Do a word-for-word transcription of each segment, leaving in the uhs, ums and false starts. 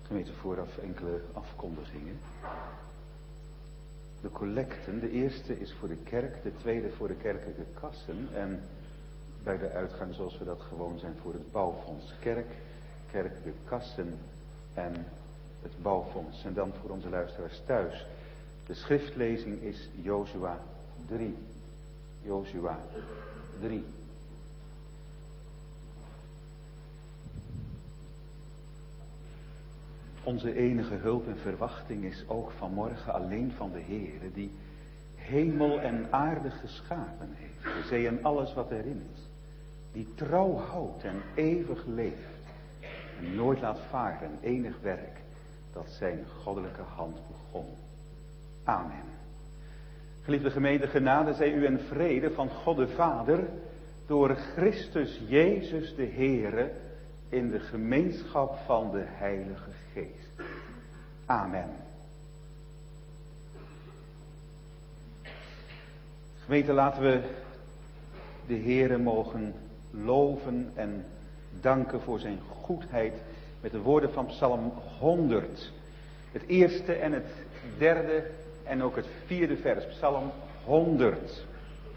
Gemeente, vooraf enkele afkondigingen. De collecten, de eerste is voor de kerk, de tweede voor de kerkelijke kassen en bij de uitgang zoals we dat gewoon zijn voor het bouwfonds kerk, kerkelijke kassen en het bouwfonds. En dan voor onze luisteraars thuis. De schriftlezing is Jozua drie. Jozua drie. Onze enige hulp en verwachting is ook vanmorgen alleen van de Heere, die hemel en aarde geschapen heeft, de zee en alles wat erin is, die trouw houdt en eeuwig leeft en nooit laat varen, enig werk dat zijn goddelijke hand begon. Amen. Geliefde gemeente, genade zij u en vrede van God de Vader door Christus Jezus de Heere in de gemeenschap van de Heilige Geest. Amen. Gemeente, laten we de Heere mogen loven en danken voor zijn goedheid met de woorden van Psalm honderd. Het eerste en het derde en ook het vierde vers, Psalm honderd.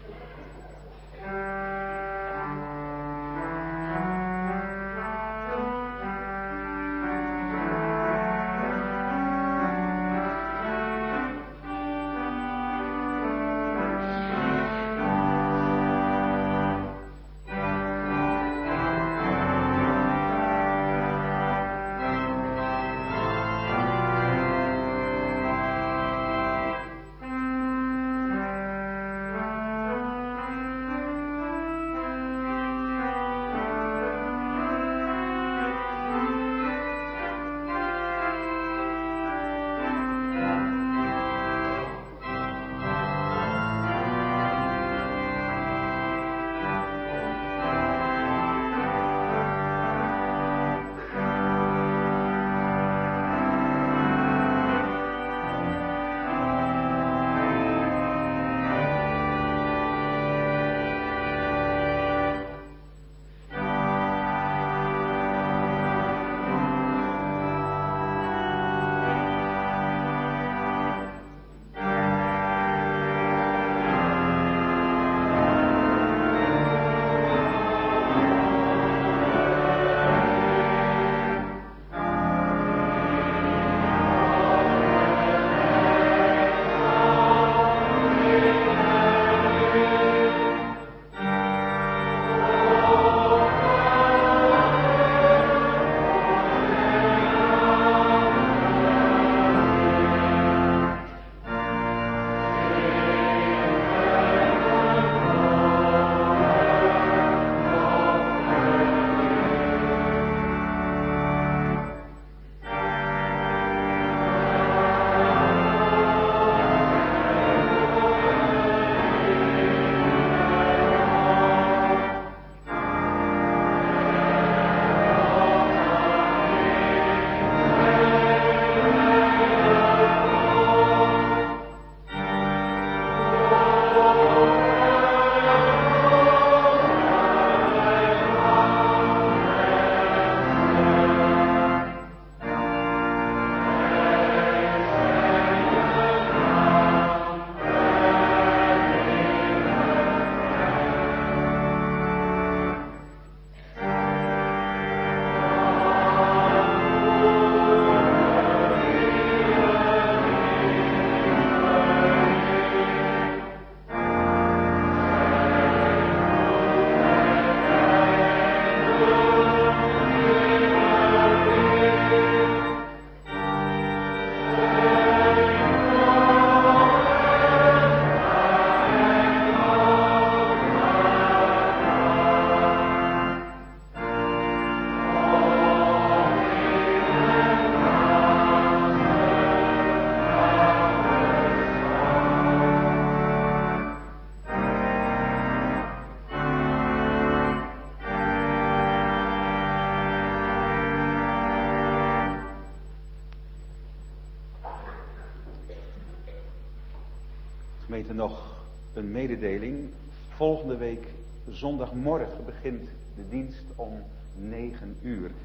Gemeente, nog een mededeling. Volgende week zondagmorgen begint de dienst om negen uur.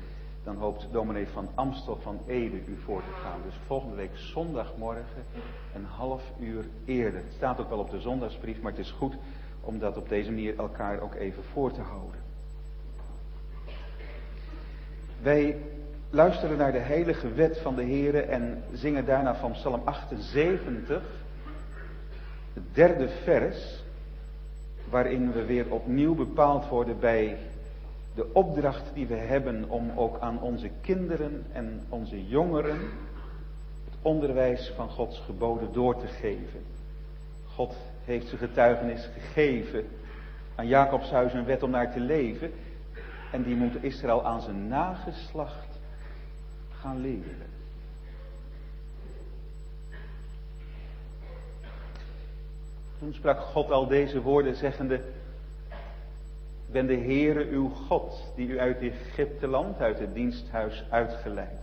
dan hoopt dominee van Amstel van Ede u voor te gaan. Dus volgende week zondagmorgen een half uur eerder. Het staat ook wel op de zondagsbrief, maar het is goed om dat op deze manier elkaar ook even voor te houden. Wij luisteren naar de heilige wet van de Heere en zingen daarna van Psalm achtenzeventig, het derde vers, waarin we weer opnieuw bepaald worden bij de opdracht die we hebben om ook aan onze kinderen en onze jongeren het onderwijs van Gods geboden door te geven. God heeft zijn getuigenis gegeven aan Jacobs huis een wet om naar te leven. En die moet Israël aan zijn nageslacht gaan leren. Toen sprak God al deze woorden zeggende: Ik ben de Heere uw God, die u uit Egypte land, uit het diensthuis uitgeleid.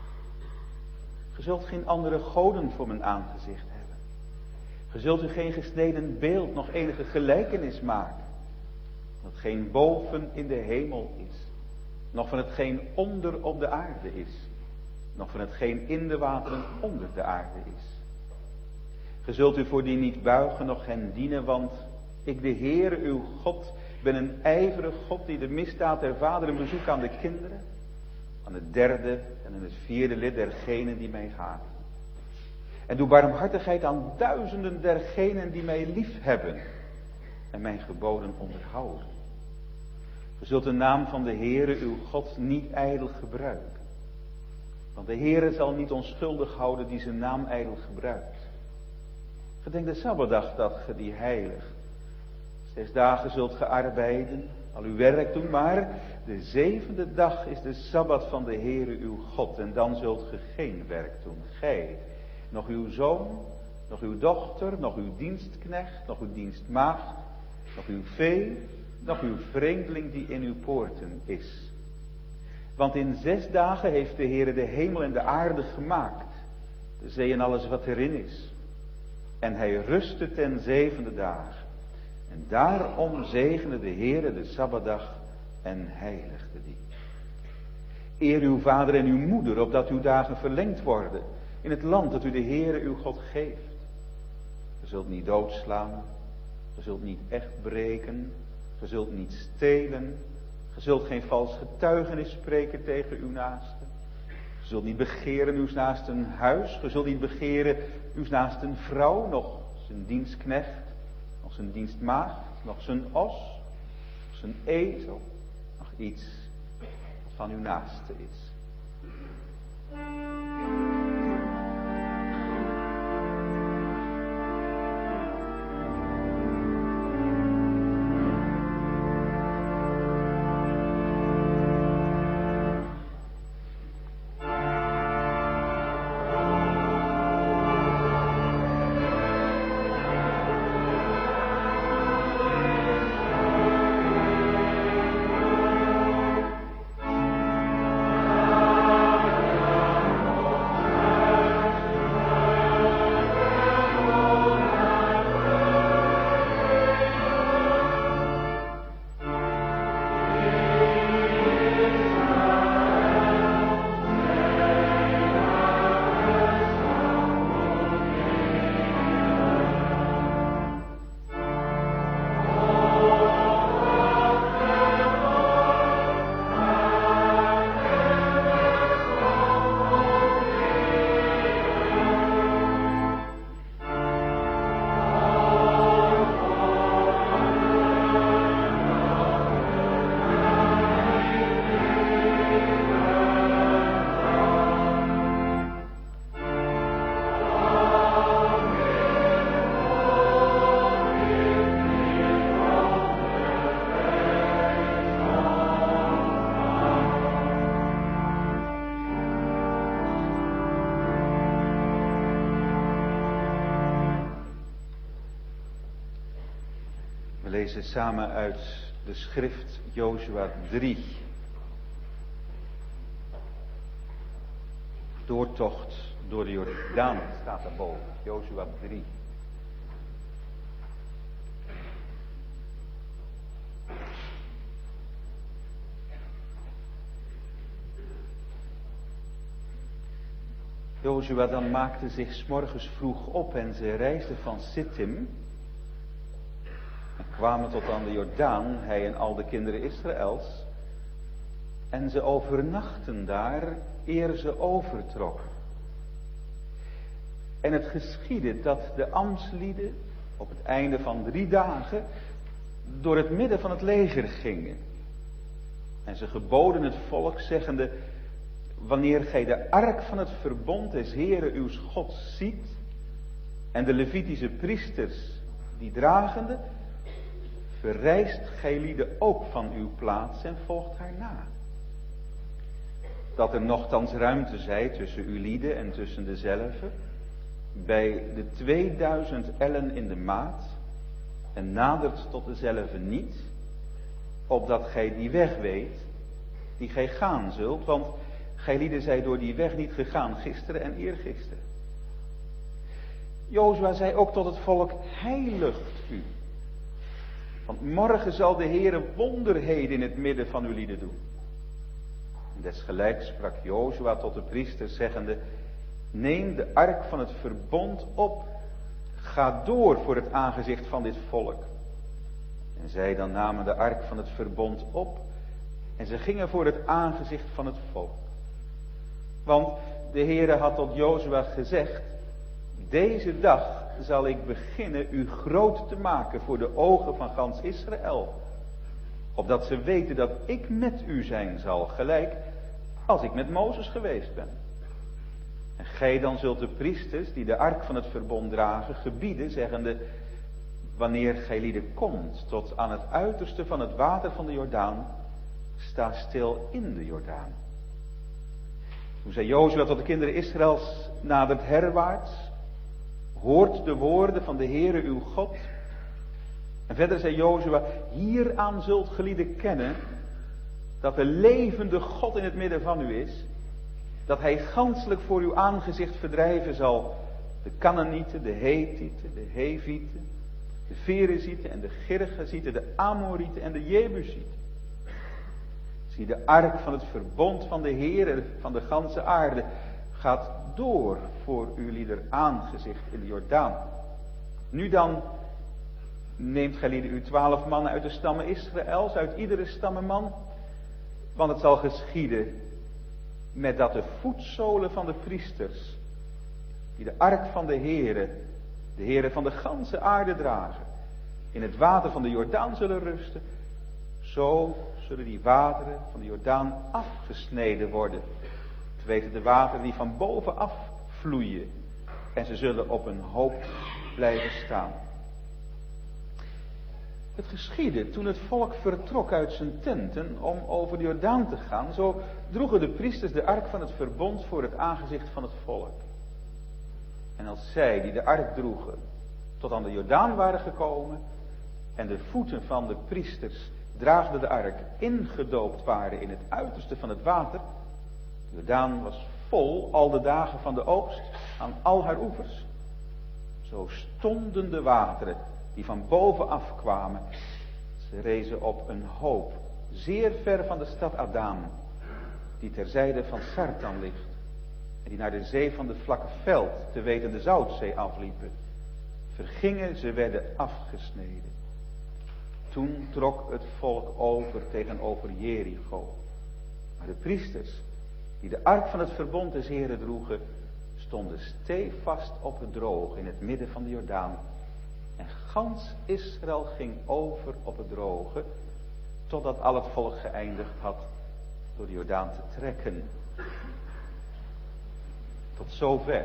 Ge zult geen andere goden voor mijn aangezicht hebben. Ge zult u geen gesneden beeld, nog enige gelijkenis maken. Dat geen boven in de hemel is, nog van hetgeen onder op de aarde is, nog van hetgeen in de wateren onder de aarde is. Ge zult u voor die niet buigen, noch hen dienen, want ik, de Heere uw God, ben een ijverig God die de misdaad der vaderen bezoekt aan de kinderen, aan het derde en aan het vierde lid dergenen die mij haten. En doe barmhartigheid aan duizenden dergenen die mij lief hebben en mijn geboden onderhouden. Ge zult de naam van de Heere uw God niet ijdel gebruiken. Want de Heere zal niet onschuldig houden die zijn naam ijdel gebruikt. Gedenk de Sabbatdag dat ge die heilig. Zes dagen zult ge arbeiden, al uw werk doen, maar de zevende dag is de Sabbat van de Heere uw God. En dan zult ge geen werk doen. Gij, nog uw zoon, nog uw dochter, nog uw dienstknecht, nog uw dienstmaagd, nog uw vee, nog uw vreemdeling die in uw poorten is. Want in zes dagen heeft de Heere de hemel en de aarde gemaakt, de zee en alles wat erin is. En hij rustte ten zevende dag. En daarom zegende de Heere de Sabbatdag en heiligde die. Eer uw vader en uw moeder, opdat uw dagen verlengd worden in het land dat u de Heere uw God geeft. Je zult niet doodslaan, je zult niet echt breken, je zult niet stelen, je zult geen vals getuigenis spreken tegen uw naaste. Je zult niet begeren uw naasten huis, je zult niet begeren uw naasten vrouw, nog zijn dienstknecht, nog zijn dienstmaagd, nog zijn os, nog zijn ezel, nog iets wat van uw naaste is. We lezen samen uit de schrift Jozua drie. Doortocht door de Jordaan staat daarboven. Jozua drie. Jozua dan maakte zich 's morgens vroeg op en ze reisden van Sittim en kwamen tot aan de Jordaan, hij en al de kinderen Israëls. En ze overnachten daar eer ze overtrokken. En het geschiedde dat de ambtslieden op het einde van drie dagen door het midden van het leger gingen. En ze geboden het volk, zeggende: wanneer gij de ark van het verbond des Heeren uws Gods ziet, en de Levitische priesters die dragende, verrijst gij lieden ook van uw plaats en volgt haar na. Dat er nochtans ruimte zij tussen uw lieden en tussen dezelve, bij de tweeduizend ellen in de maat, en nadert tot dezelve niet, opdat gij die weg weet, die gij gaan zult, want gij lieden zij door die weg niet gegaan, gisteren en eergisteren. Jozua zei ook tot het volk: heiligt u, want morgen zal de Heere wonderheden in het midden van uw lieden doen. En desgelijks sprak Jozua tot de priesters, zeggende: neem de ark van het verbond op, ga door voor het aangezicht van dit volk. En zij dan namen de ark van het verbond op en ze gingen voor het aangezicht van het volk. Want de Heere had tot Jozua gezegd: deze dag zal ik beginnen u groot te maken voor de ogen van gans Israël, opdat ze weten dat ik met u zijn zal, gelijk als ik met Mozes geweest ben. En gij dan zult de priesters die de ark van het verbond dragen gebieden, zeggende: wanneer gij lieden komt tot aan het uiterste van het water van de Jordaan, sta stil in de Jordaan. Toen zei Jozua tot de kinderen Israëls: nadert herwaarts, hoort de woorden van de Heere uw God. En verder zei Jozua: hieraan zult ge lieden kennen dat de levende God in het midden van u is, dat hij ganselijk voor uw aangezicht verdrijven zal de Canaanieten, de Hethieten, de Hevieten, de Ferezieten en de Girgazieten, de Amorieten en de Jebusieten. Zie, de ark van het verbond van de Heere van de ganse aarde gaat door voor uw lieder aangezicht in de Jordaan. Nu dan neemt gij lieden uw twaalf mannen uit de stammen Israëls, uit iedere stammenman, want het zal geschieden met dat de voetzolen van de priesters, die de ark van de Heere, de Heere van de ganse aarde dragen, in het water van de Jordaan zullen rusten, zo zullen die wateren van de Jordaan afgesneden worden. Het weten de wateren die van bovenaf vloeien, en ze zullen op een hoop blijven staan. Het geschiedde toen het volk vertrok uit zijn tenten om over de Jordaan te gaan, zo droegen de priesters de ark van het verbond voor het aangezicht van het volk. En als zij die de ark droegen tot aan de Jordaan waren gekomen en de voeten van de priesters draagde de ark ingedoopt waren in het uiterste van het water, de Jordaan was vol al de dagen van de oogst aan al haar oevers. Zo stonden de wateren die van bovenaf kwamen, ze rezen op een hoop, zeer ver van de stad Adam, die terzijde van Sartan ligt, en die naar de zee van de vlakke veld, te weten de Zoutzee, afliepen. Vergingen, ze werden afgesneden. Toen trok het volk over tegenover Jericho. Maar de priesters, die de ark van het verbond des Heren droegen, stonden stevast op het droge in het midden van de Jordaan. En gans Israël ging over op het droge, totdat al het volk geëindigd had door de Jordaan te trekken. Tot zover.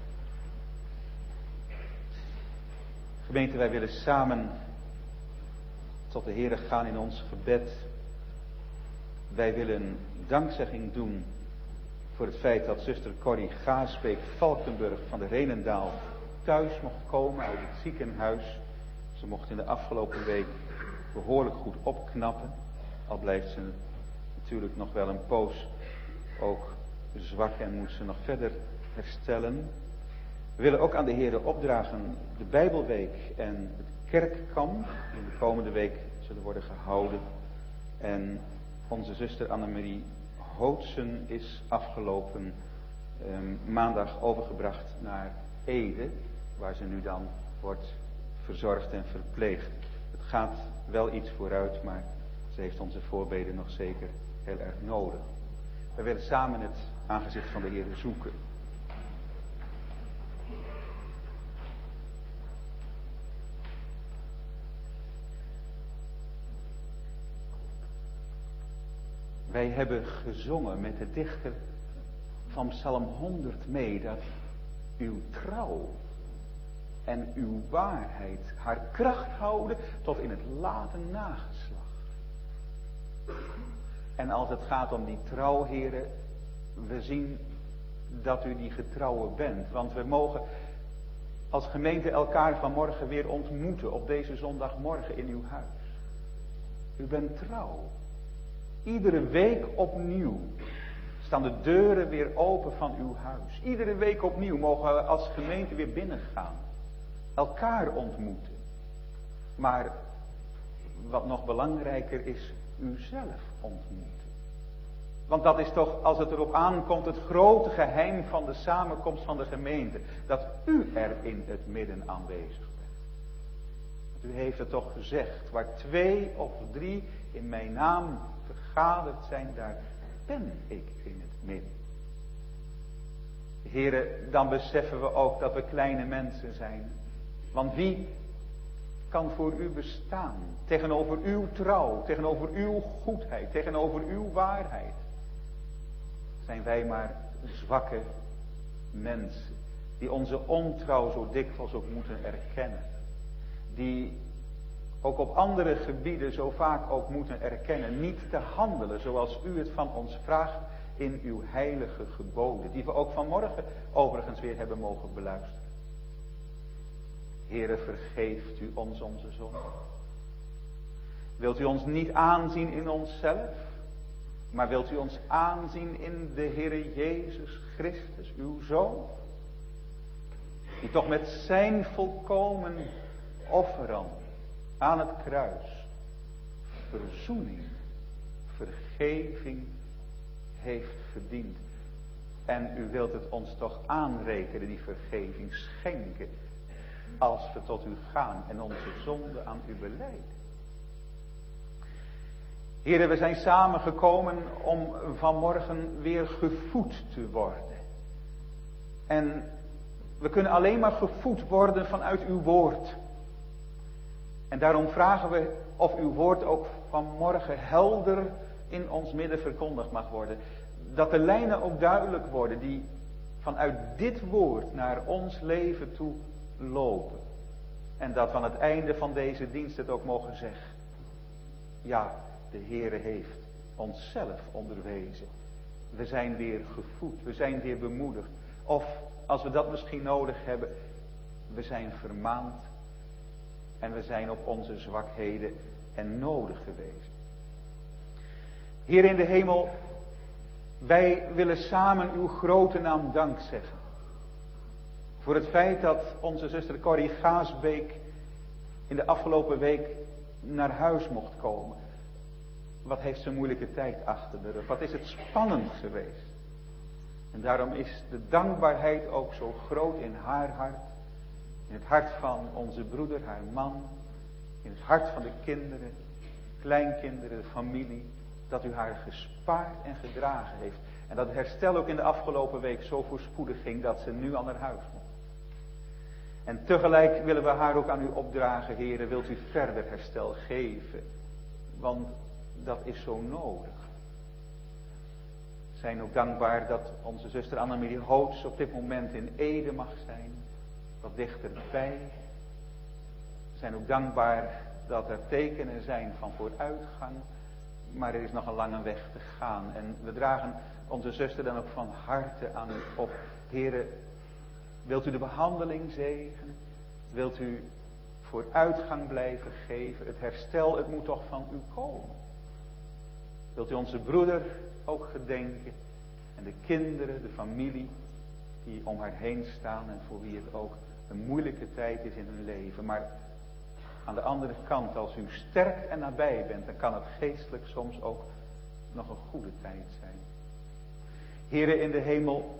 Gemeente, wij willen samen tot de Heere gaan in ons gebed. Wij willen dankzegging doen voor het feit dat zuster Corrie Gaasbeek Valkenburg van de Renendaal thuis mocht komen uit het ziekenhuis. Ze mocht in de afgelopen week behoorlijk goed opknappen. Al blijft ze natuurlijk nog wel een poos ook zwak en moet ze nog verder herstellen. We willen ook aan de Heere opdragen de Bijbelweek en het kerkkamp die de komende week zullen worden gehouden. En onze zuster Annemarie Hootsen is afgelopen um, maandag overgebracht naar Ede, waar ze nu dan wordt verzorgd en verpleegd. Het gaat wel iets vooruit, maar ze heeft onze voorbeden nog zeker heel erg nodig. We willen samen het aangezicht van de Heer zoeken. Wij hebben gezongen met de dichter van Psalm honderd mee dat uw trouw en uw waarheid haar kracht houden tot in het late nageslacht. En als het gaat om die trouw, heren, we zien dat u die getrouwe bent. Want we mogen als gemeente elkaar vanmorgen weer ontmoeten op deze zondagmorgen in uw huis. U bent trouw. Iedere week opnieuw staan de deuren weer open van uw huis. Iedere week opnieuw mogen we als gemeente weer binnengaan. Elkaar ontmoeten. Maar wat nog belangrijker is, uzelf ontmoeten. Want dat is toch, als het erop aankomt, het grote geheim van de samenkomst van de gemeente. Dat u er in het midden aanwezig bent. Want u heeft het toch gezegd, waar twee of drie in mijn naam vergaderd zijn, daar ben ik in het midden. Heren, dan beseffen we ook dat we kleine mensen zijn. Want wie kan voor u bestaan? Tegenover uw trouw, tegenover uw goedheid, tegenover uw waarheid. Zijn wij maar zwakke mensen. Die onze ontrouw zo dikwijls ook moeten erkennen. Die ook op andere gebieden zo vaak ook moeten erkennen. Niet te handelen zoals u het van ons vraagt in uw heilige geboden. Die we ook vanmorgen overigens weer hebben mogen beluisteren. Heere, vergeeft u ons onze zonde. Wilt u ons niet aanzien in onszelf, maar wilt u ons aanzien in de Heere Jezus Christus, uw Zoon, die toch met zijn volkomen offeren aan het kruis verzoening, vergeving heeft verdiend. En u wilt het ons toch aanrekenen, die vergeving schenken, als we tot u gaan en onze zonde aan u belijden. Heren, we zijn samengekomen om vanmorgen weer gevoed te worden. En we kunnen alleen maar gevoed worden vanuit uw woord. En daarom vragen we of uw woord ook vanmorgen helder in ons midden verkondigd mag worden. Dat de lijnen ook duidelijk worden die vanuit dit woord naar ons leven toe lopen. En dat we aan het einde van deze dienst het ook mogen zeggen. Ja, de Heere heeft onszelf onderwezen. We zijn weer gevoed, we zijn weer bemoedigd. Of, als we dat misschien nodig hebben, we zijn vermaand. En we zijn op onze zwakheden en nodig geweest. Heer in de hemel, wij willen samen uw grote naam dank zeggen. Voor het feit dat onze zuster Corrie Gaasbeek in de afgelopen week naar huis mocht komen. Wat heeft ze een moeilijke tijd achter de rug. Wat is het spannend geweest. En daarom is de dankbaarheid ook zo groot in haar hart. In het hart van onze broeder, haar man. In het hart van de kinderen, kleinkinderen, de familie. Dat u haar gespaard en gedragen heeft. En dat het herstel ook in de afgelopen week zo voorspoedig ging dat ze nu al naar huis mocht. En tegelijk willen we haar ook aan u opdragen, heren, wilt u verder herstel geven. Want dat is zo nodig. We zijn ook dankbaar dat onze zuster Annemarie Hoots op dit moment in Ede mag zijn. Wat dichterbij. We zijn ook dankbaar dat er tekenen zijn van vooruitgang. Maar er is nog een lange weg te gaan. En we dragen onze zuster dan ook van harte aan u op. Heren, wilt u de behandeling zegenen? Wilt u vooruitgang blijven geven? Het herstel, het moet toch van u komen. Wilt u onze broeder ook gedenken? En de kinderen, de familie die om haar heen staan en voor wie het ook een moeilijke tijd is in hun leven. Maar aan de andere kant, als u sterk en nabij bent, dan kan het geestelijk soms ook nog een goede tijd zijn. Here in de hemel,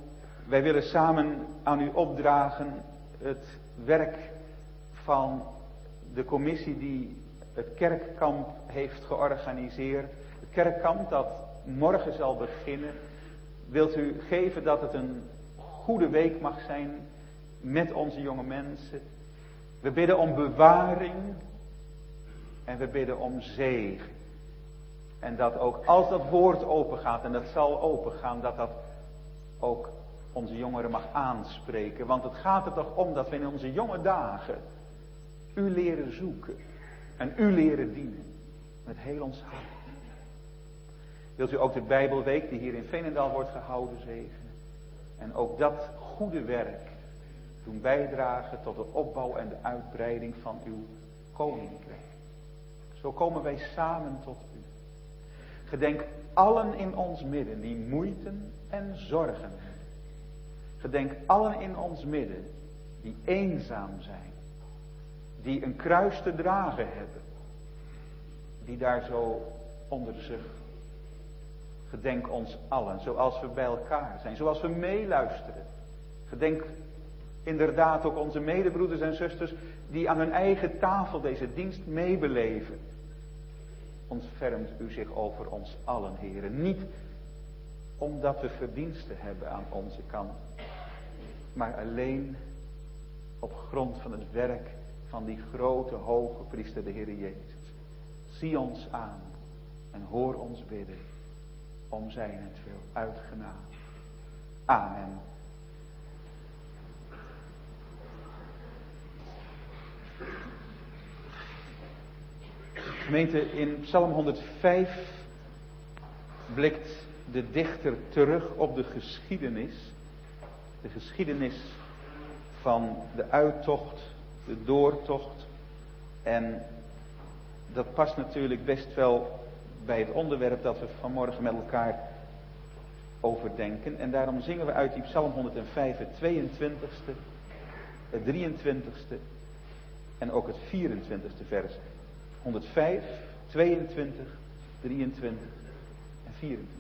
Wij willen samen aan u opdragen het werk van de commissie die het kerkkamp heeft georganiseerd. Het kerkkamp dat morgen zal beginnen. Wilt u geven dat het een goede week mag zijn met onze jonge mensen. We bidden om bewaring en we bidden om zegen. En dat ook als dat woord open gaat, en dat zal open gaan, dat dat ook onze jongeren mag aanspreken. Want het gaat er toch om dat we in onze jonge dagen u leren zoeken en u leren dienen met heel ons hart. Wilt u ook de Bijbelweek die hier in Veenendaal wordt gehouden zegenen? En ook dat goede werk doen bijdragen tot de opbouw en de uitbreiding van uw koninkrijk. Zo komen wij samen tot u. Gedenk allen in ons midden die moeite en zorgen hebben. Gedenk allen in ons midden die eenzaam zijn. Die een kruis te dragen hebben. Die daar zo onder zuchten. Gedenk ons allen, zoals we bij elkaar zijn, zoals we meeluisteren. Gedenk inderdaad ook onze medebroeders en zusters die aan hun eigen tafel deze dienst meebeleven. Ontfermt u zich over ons allen, heren. Niet omdat we verdiensten hebben aan onze kant, maar alleen op grond van het werk van die grote hoge priester, de Heer Jezus. Zie ons aan en hoor ons bidden om zijnentwil uit genade. Amen. Gemeente, in Psalm honderdvijf blikt de dichter terug op de geschiedenis. De geschiedenis van de uittocht, de doortocht. En dat past natuurlijk best wel bij het onderwerp dat we vanmorgen met elkaar overdenken. En daarom zingen we uit die Psalm honderdvijf het tweeëntwintigste, het drieëntwintigste en ook het vierentwintigste vers. honderdvijf, tweeëntwintig, drieëntwintig en vierentwintig.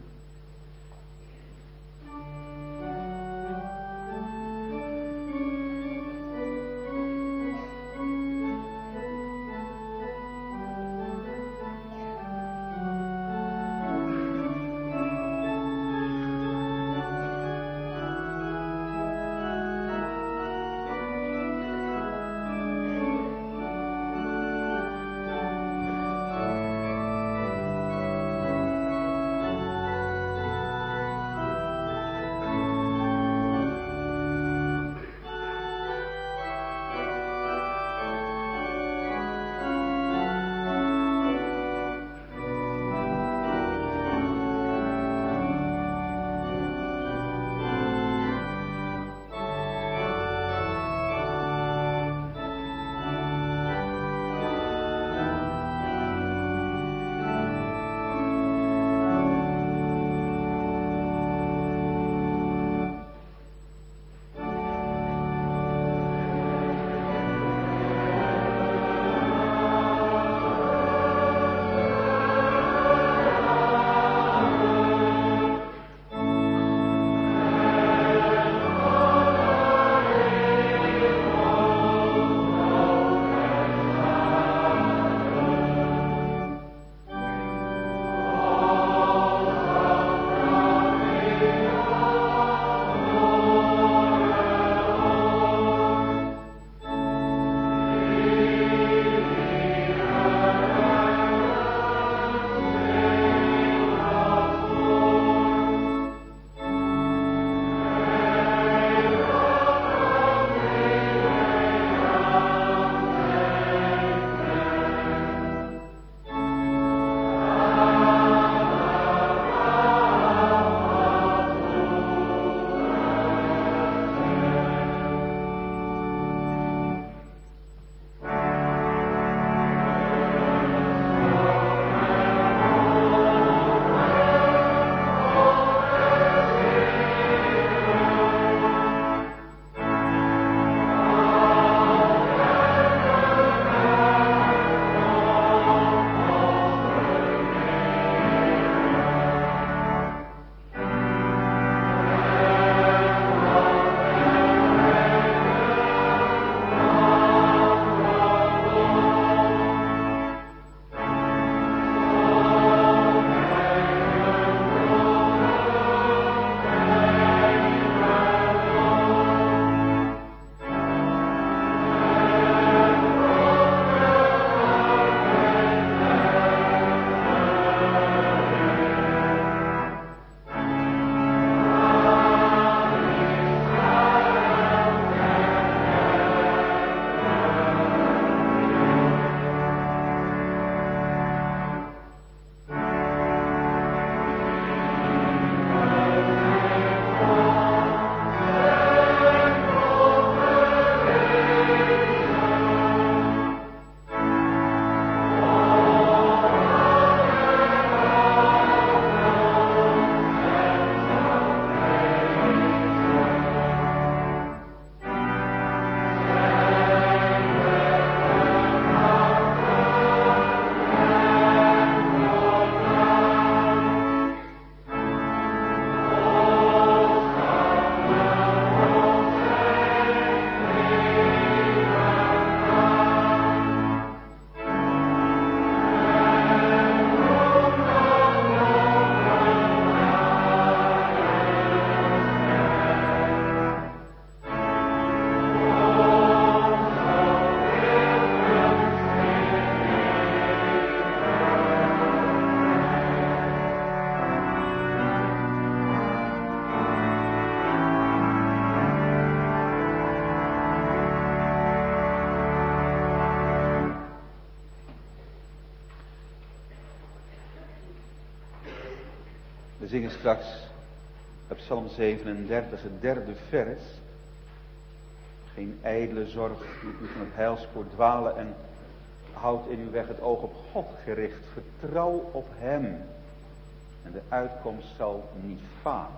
zingen straks op Psalm zevenendertig, het derde vers. Geen ijdele zorg doet u van het heilspoor dwalen en houd in uw weg het oog op God gericht. Vertrouw op hem en de uitkomst zal niet falen.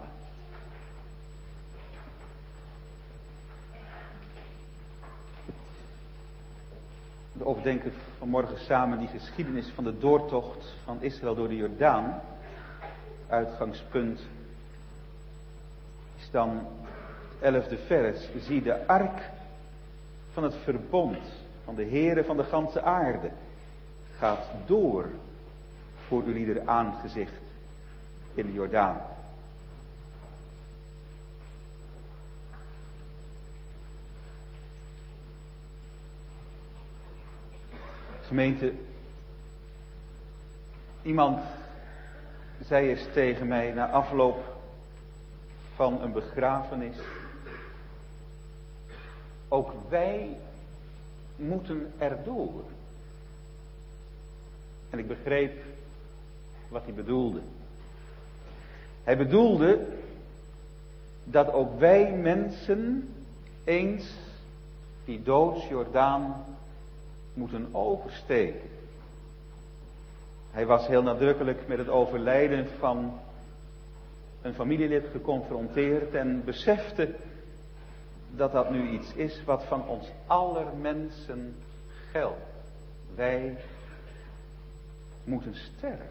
We overdenken vanmorgen samen die geschiedenis van de doortocht van Israël door de Jordaan. Uitgangspunt is dan het elfde vers. Zie, de ark van het verbond van de Heere van de ganse aarde gaat door voor uw ieder aangezicht in de Jordaan. Gemeente, iemand zei eens tegen mij na afloop van een begrafenis: ook wij moeten erdoor. En ik begreep wat hij bedoelde. Hij bedoelde dat ook wij mensen eens die doodsjordaan moeten oversteken. Hij was heel nadrukkelijk met het overlijden van een familielid geconfronteerd en besefte dat dat nu iets is wat van ons aller mensen geldt. Wij moeten sterven.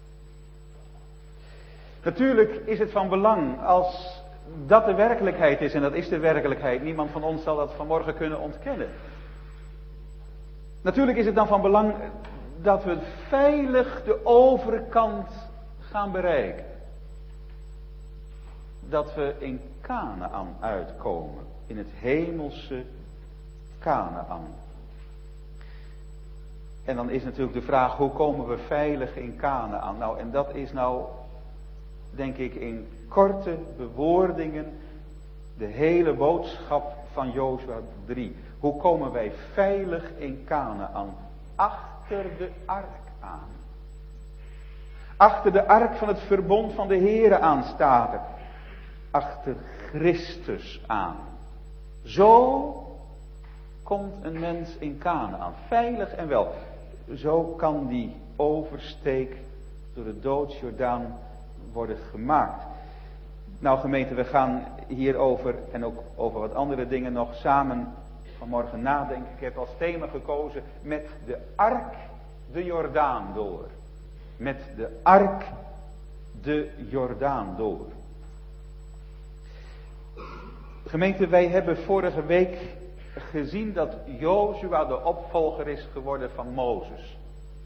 Natuurlijk is het van belang als dat de werkelijkheid is, en dat is de werkelijkheid. Niemand van ons zal dat vanmorgen kunnen ontkennen. Natuurlijk is het dan van belang dat we veilig de overkant gaan bereiken. Dat we in Kanaän uitkomen. In het hemelse Kanaän. En dan is natuurlijk de vraag, hoe komen we veilig in Kanaän? Nou, en dat is nou, denk ik, in korte bewoordingen de hele boodschap van Jozua drie. Hoe komen wij veilig in Kanaän? Achter de ark aan. Achter de ark van het verbond van de Heere aan staat er. Achter Christus aan. Zo komt een mens in Kanaän. Veilig en wel. Zo kan die oversteek door de doodsjordaan worden gemaakt. Nou gemeente, we gaan hierover en ook over wat andere dingen nog samen vanmorgen nadenken. Ik heb als thema gekozen met de ark de Jordaan door. Met de ark de Jordaan door. Gemeente, wij hebben vorige week gezien dat Jozua de opvolger is geworden van Mozes.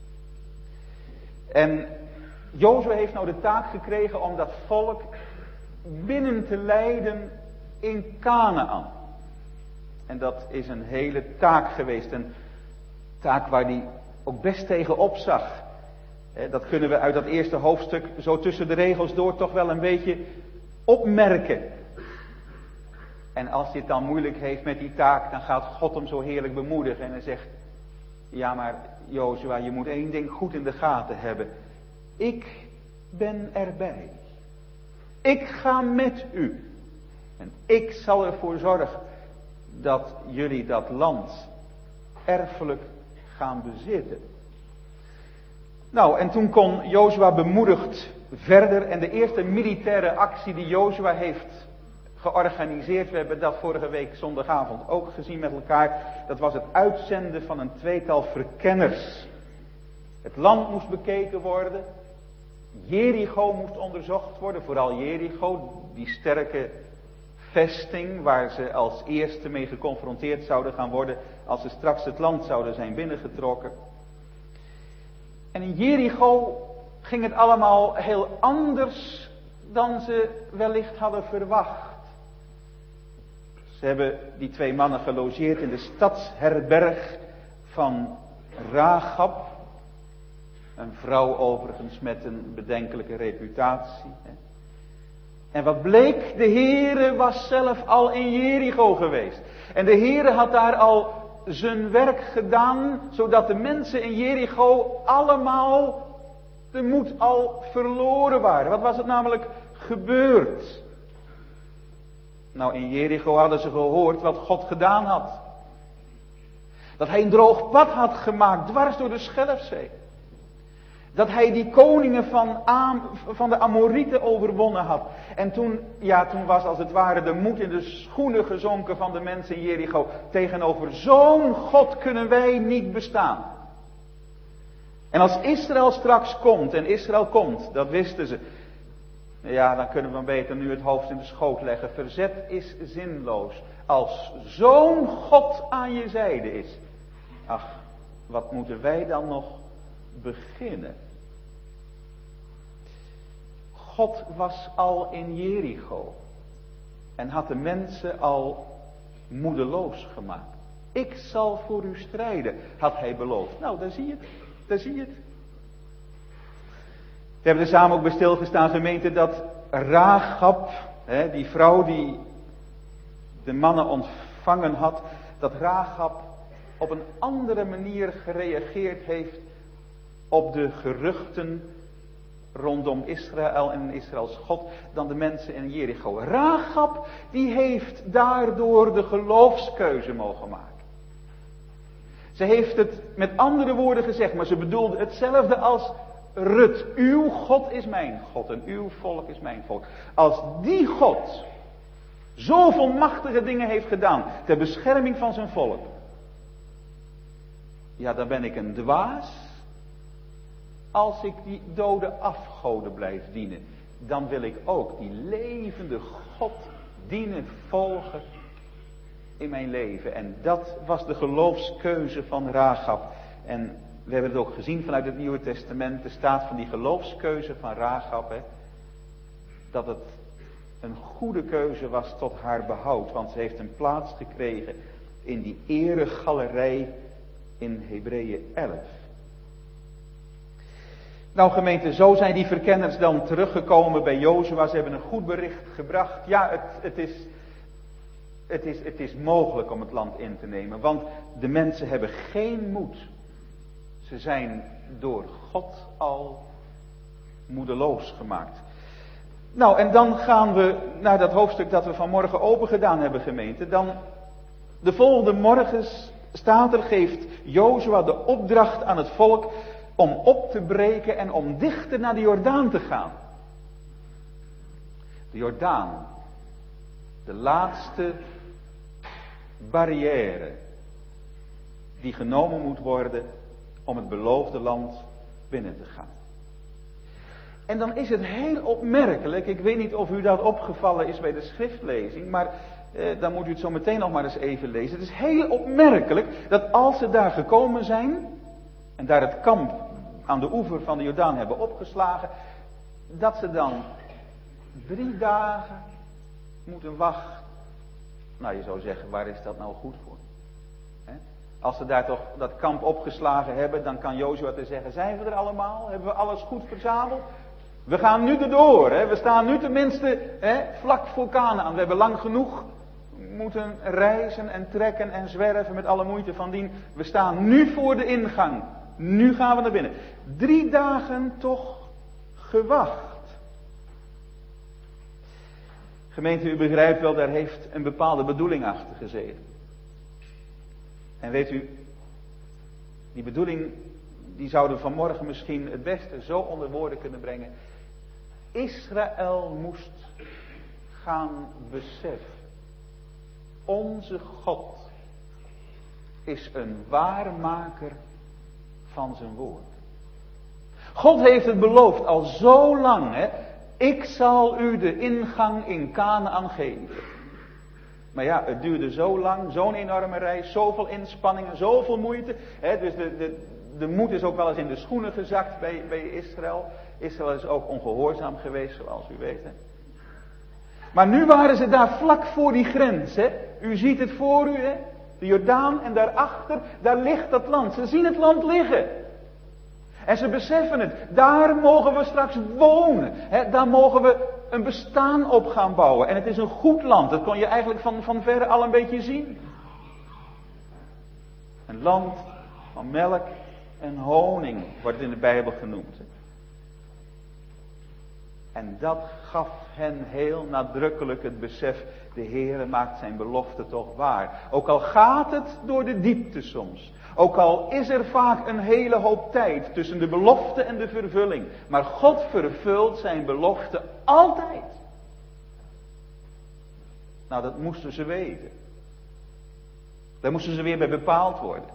En Jozua heeft nou de taak gekregen om dat volk binnen te leiden in Kanaän. En dat is een hele taak geweest. Een taak waar hij ook best tegen opzag. Dat kunnen we uit dat eerste hoofdstuk zo tussen de regels door toch wel een beetje opmerken. En als hij het dan moeilijk heeft met die taak, dan gaat God hem zo heerlijk bemoedigen. En hij zegt, ja maar Jozua, je moet één ding goed in de gaten hebben. Ik ben erbij. Ik ga met u. En ik zal ervoor zorgen dat jullie dat land erfelijk gaan bezitten. Nou, en toen kon Jozua bemoedigd verder. En de eerste militaire actie die Jozua heeft georganiseerd, we hebben dat vorige week zondagavond ook gezien met elkaar. Dat was het uitzenden van een tweetal verkenners. Het land moest bekeken worden. Jericho moest onderzocht worden, vooral Jericho, die sterke vesting waar ze als eerste mee geconfronteerd zouden gaan worden als ze straks het land zouden zijn binnengetrokken. En in Jericho ging het allemaal heel anders dan ze wellicht hadden verwacht. Ze hebben die twee mannen gelogeerd in de stadsherberg van Rahab. Een vrouw overigens met een bedenkelijke reputatie. En wat bleek? De Heere was zelf al in Jericho geweest. En de Heere had daar al zijn werk gedaan, zodat de mensen in Jericho allemaal de moed al verloren waren. Wat was het namelijk gebeurd? Nou, in Jericho hadden ze gehoord wat God gedaan had. Dat hij een droog pad had gemaakt, dwars door de Schelfzee. Dat hij die koningen van, Am, van de Amorieten overwonnen had. En toen, ja, toen was als het ware de moed in de schoenen gezonken van de mensen in Jericho. Tegenover zo'n God kunnen wij niet bestaan. En als Israël straks komt, en Israël komt, dat wisten ze. Ja, dan kunnen we maar beter nu het hoofd in de schoot leggen. Verzet is zinloos. Als zo'n God aan je zijde is. Ach, wat moeten wij dan nog beginnen? God was al in Jericho. En had de mensen al moedeloos gemaakt. Ik zal voor u strijden, had hij beloofd. Nou, daar zie je het. Daar zie je het. We hebben er samen ook bij stilgestaan, gemeente, dat Rahab, hè, die vrouw die de mannen ontvangen had, dat Rahab op een andere manier gereageerd heeft op de geruchten rondom Israël en Israëls God dan de mensen in Jericho. Rahab, die heeft daardoor de geloofskeuze mogen maken. Ze heeft het met andere woorden gezegd, maar ze bedoelde hetzelfde als Rut. Uw God is mijn God en uw volk is mijn volk. Als die God zoveel machtige dingen heeft gedaan ter bescherming van zijn volk. Ja, dan ben ik een dwaas als ik die dode afgoden blijf dienen. Dan wil ik ook die levende God dienen, volgen in mijn leven. En dat was de geloofskeuze van Rahab. En we hebben het ook gezien vanuit het Nieuwe Testament. Er staat van die geloofskeuze van Rahab, hè, dat het een goede keuze was tot haar behoud. Want ze heeft een plaats gekregen in die eregalerij in Hebreeën elf. Nou gemeente, zo zijn die verkenners dan teruggekomen bij Jozua. Ze hebben een goed bericht gebracht. Ja, het, het, is, het, is, het is mogelijk om het land in te nemen. Want de mensen hebben geen moed. Ze zijn door God al moedeloos gemaakt. Nou, en dan gaan we naar dat hoofdstuk dat we vanmorgen open gedaan hebben, gemeente. Dan de volgende morgens staat er, geeft Jozua de opdracht aan het volk om op te breken en om dichter naar de Jordaan te gaan. De Jordaan. De laatste barrière die genomen moet worden om het beloofde land binnen te gaan. En dan is het heel opmerkelijk, ik weet niet of u dat opgevallen is bij de schriftlezing, maar eh, dan moet u het zo meteen nog maar eens even lezen. Het is heel opmerkelijk dat als ze daar gekomen zijn en daar het kamp aan de oever van de Jordaan hebben opgeslagen, dat ze dan drie dagen moeten wachten. Nou, je zou zeggen, waar is dat nou goed voor? He? Als ze daar toch dat kamp opgeslagen hebben, dan kan Jozua te zeggen, zijn we er allemaal? Hebben we alles goed verzameld? We gaan nu erdoor, hè? We staan nu tenminste hè, vlak voor Kanaan. We hebben lang genoeg moeten reizen en trekken en zwerven met alle moeite van dien. We staan nu voor de ingang. Nu gaan we naar binnen. Drie dagen toch gewacht. Gemeente, u begrijpt wel, daar heeft een bepaalde bedoeling achter gezeten. En weet u, die bedoeling, die zouden we vanmorgen misschien het beste zo onder woorden kunnen brengen. Israël moest gaan beseffen. Onze God is een waarmaker van zijn woord. God heeft het beloofd al zo lang. Hè? Ik zal u de ingang in Kanaan geven. Maar ja, het duurde zo lang, zo'n enorme reis, zoveel inspanningen, zoveel moeite. Hè? Dus de, de, de moed is ook wel eens in de schoenen gezakt bij, bij Israël. Israël is ook ongehoorzaam geweest, zoals u weet. Hè? Maar nu waren ze daar vlak voor die grens. Hè? U ziet het voor u, hè? De Jordaan, en daarachter, daar ligt dat land. Ze zien het land liggen. En ze beseffen het. Daar mogen we straks wonen. Hè? Daar mogen we een bestaan op gaan bouwen. En het is een goed land. Dat kon je eigenlijk van, van verre al een beetje zien. Een land van melk en honing, wordt het in de Bijbel genoemd. En dat gaf hen heel nadrukkelijk het besef, de Heere maakt zijn belofte toch waar. Ook al gaat het door de diepte soms. Ook al is er vaak een hele hoop tijd tussen de belofte en de vervulling. Maar God vervult zijn belofte altijd. Nou, dat moesten ze weten. Daar moesten ze weer bij bepaald worden.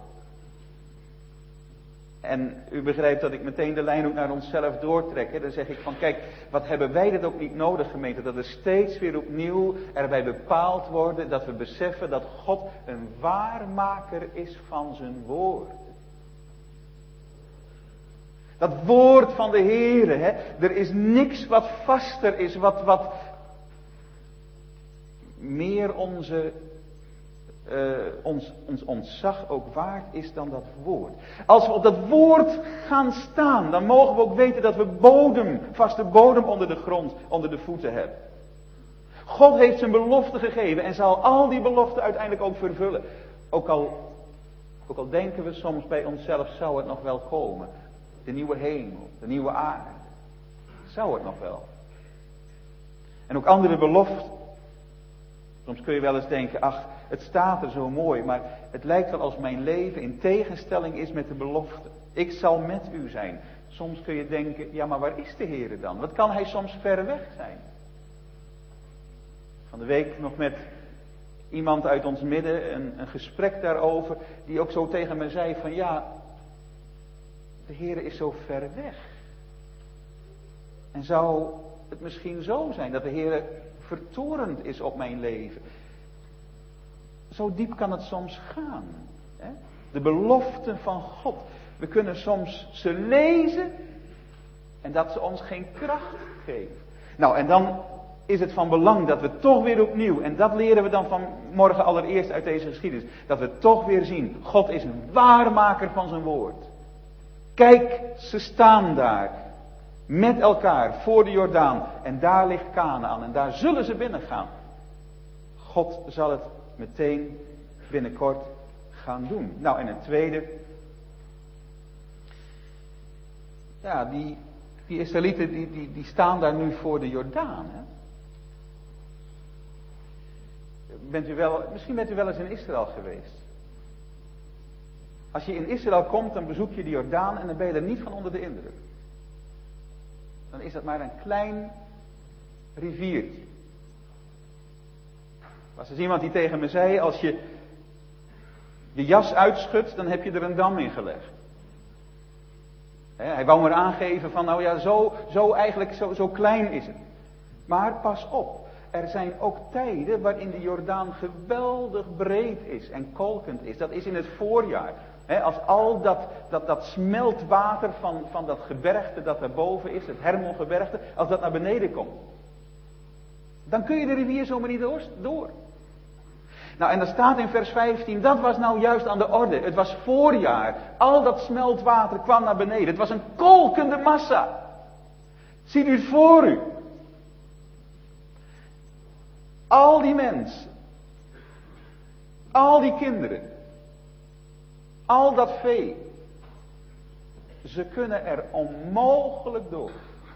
En u begrijpt dat ik meteen de lijn ook naar onszelf doortrek. Hè? Dan zeg ik van kijk, wat hebben wij dat ook niet nodig gemeente. Dat we steeds weer opnieuw erbij bepaald worden. Dat we beseffen dat God een waarmaker is van zijn woord. Dat woord van de Heere. Hè? Er is niks wat vaster is. Wat, wat meer onze... Uh, ons, ons ontzag ook waard is dan dat woord. Als we op dat woord gaan staan, dan mogen we ook weten dat we bodem, vaste bodem onder de grond, onder de voeten hebben. God heeft zijn belofte gegeven en zal al die beloften uiteindelijk ook vervullen. Ook al, ook al denken we soms bij onszelf, zou het nog wel komen. De nieuwe hemel, de nieuwe aarde. Zou het nog wel. En ook andere beloften. Soms kun je wel eens denken, ach, het staat er zo mooi, maar het lijkt wel als mijn leven in tegenstelling is met de belofte. Ik zal met u zijn. Soms kun je denken, ja, maar waar is de Heere dan? Wat kan hij soms ver weg zijn? Van de week nog met iemand uit ons midden een, een gesprek daarover, die ook zo tegen me zei van ja, de Heere is zo ver weg. En zou het misschien zo zijn dat de Heere vertorend is op mijn leven? Zo diep kan het soms gaan. Hè? De beloften van God. We kunnen soms ze lezen en dat ze ons geen kracht geven. Nou, en dan is het van belang dat we toch weer opnieuw, en dat leren we dan vanmorgen allereerst uit deze geschiedenis, dat we toch weer zien, God is een waarmaker van zijn woord. Kijk, ze staan daar met elkaar voor de Jordaan en daar ligt Kanaän en daar zullen ze binnengaan. God zal het meteen binnenkort gaan doen. Nou, en het tweede. Ja, die, die Israëlieten die, die, die staan daar nu voor de Jordaan. Hè? Bent u wel, misschien bent u wel eens in Israël geweest. Als je in Israël komt, dan bezoek je de Jordaan en dan ben je er niet van onder de indruk. Dan is dat maar een klein riviertje. Er was dus iemand die tegen me zei, als je je jas uitschudt, dan heb je er een dam in gelegd. He, hij wou maar aangeven van, nou ja, zo, zo eigenlijk, zo, zo klein is het. Maar pas op, er zijn ook tijden waarin de Jordaan geweldig breed is en kolkend is. Dat is in het voorjaar. He, als al dat, dat, dat smeltwater van, van dat gebergte dat daarboven is, het Hermongebergte, als dat naar beneden komt. Dan kun je de rivier zomaar niet door. Nou, en er staat in vers vijftien, dat was nou juist aan de orde. Het was voorjaar. Al dat smeltwater kwam naar beneden. Het was een kolkende massa. Ziet u het voor u? Al die mensen. Al die kinderen. Al dat vee. Ze kunnen er onmogelijk door.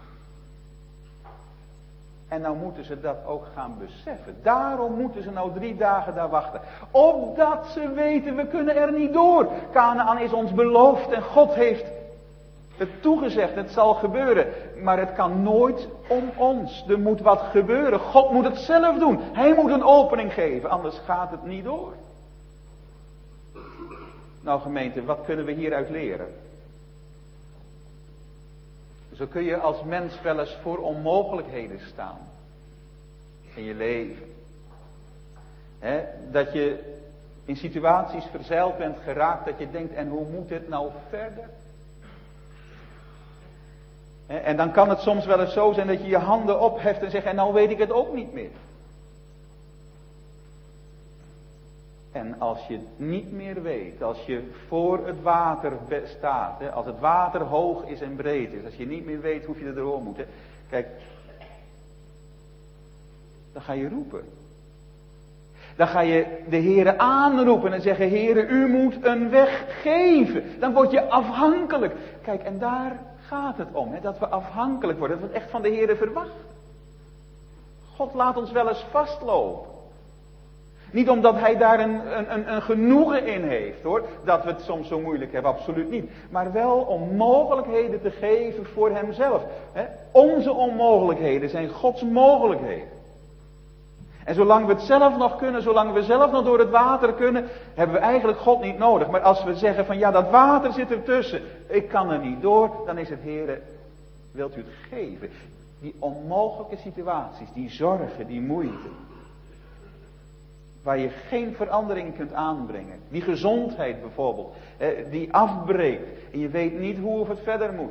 En nou moeten ze dat ook gaan beseffen. Daarom moeten ze nou drie dagen daar wachten. Opdat ze weten, we kunnen er niet door. Kanaän is ons beloofd en God heeft het toegezegd. Het zal gebeuren. Maar het kan nooit om ons. Er moet wat gebeuren. God moet het zelf doen. Hij moet een opening geven. Anders gaat het niet door. Nou gemeente, wat kunnen we hieruit leren? Zo kun je als mens wel eens voor onmogelijkheden staan. In je leven. He, dat je in situaties verzeild bent geraakt. Dat je denkt, en hoe moet dit nou verder? He, en dan kan het soms wel eens zo zijn dat je je handen opheft en zegt, en nou weet ik het ook niet meer. En als je het niet meer weet, als je voor het water staat, hè, als het water hoog is en breed is, als je niet meer weet hoe je er door moet, hè, kijk, dan ga je roepen. Dan ga je de Heere aanroepen en zeggen, Heere, u moet een weg geven. Dan word je afhankelijk. Kijk, en daar gaat het om. Hè? Dat we afhankelijk worden, dat we het echt van de Heere verwachten. God laat ons wel eens vastlopen. Niet omdat hij daar een, een, een genoegen in heeft hoor, dat we het soms zo moeilijk hebben, absoluut niet. Maar wel om mogelijkheden te geven voor hemzelf. Hè? Onze onmogelijkheden zijn Gods mogelijkheden. En zolang we het zelf nog kunnen, zolang we zelf nog door het water kunnen, hebben we eigenlijk God niet nodig. Maar als we zeggen van ja, dat water zit ertussen, ik kan er niet door, dan is het Heere, wilt u het geven? Die onmogelijke situaties, die zorgen, die moeite. Waar je geen verandering kunt aanbrengen. Die gezondheid bijvoorbeeld, die afbreekt en je weet niet hoe of het verder moet.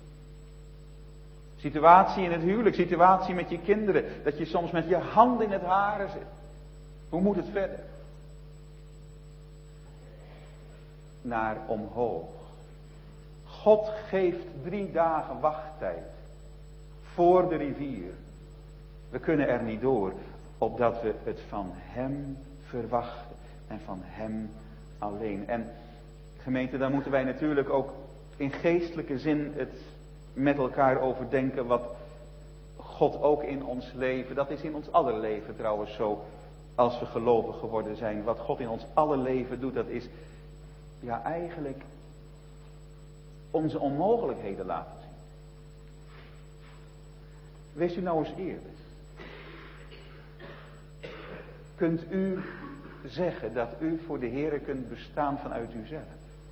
Situatie in het huwelijk, situatie met je kinderen. Dat je soms met je hand in het haren zit. Hoe moet het verder? Naar omhoog. God geeft drie dagen wachttijd. Voor de rivier. We kunnen er niet door. Opdat we het van hem verwachten. En van hem alleen. En gemeente, daar moeten wij natuurlijk ook in geestelijke zin het met elkaar overdenken wat God ook in ons leven, dat is in ons aller leven trouwens zo, als we gelovig geworden zijn. Wat God in ons aller leven doet, dat is ja eigenlijk onze onmogelijkheden laten zien. Wees u nou eens eerlijk. Kunt u zeggen dat u voor de Heere kunt bestaan vanuit uzelf?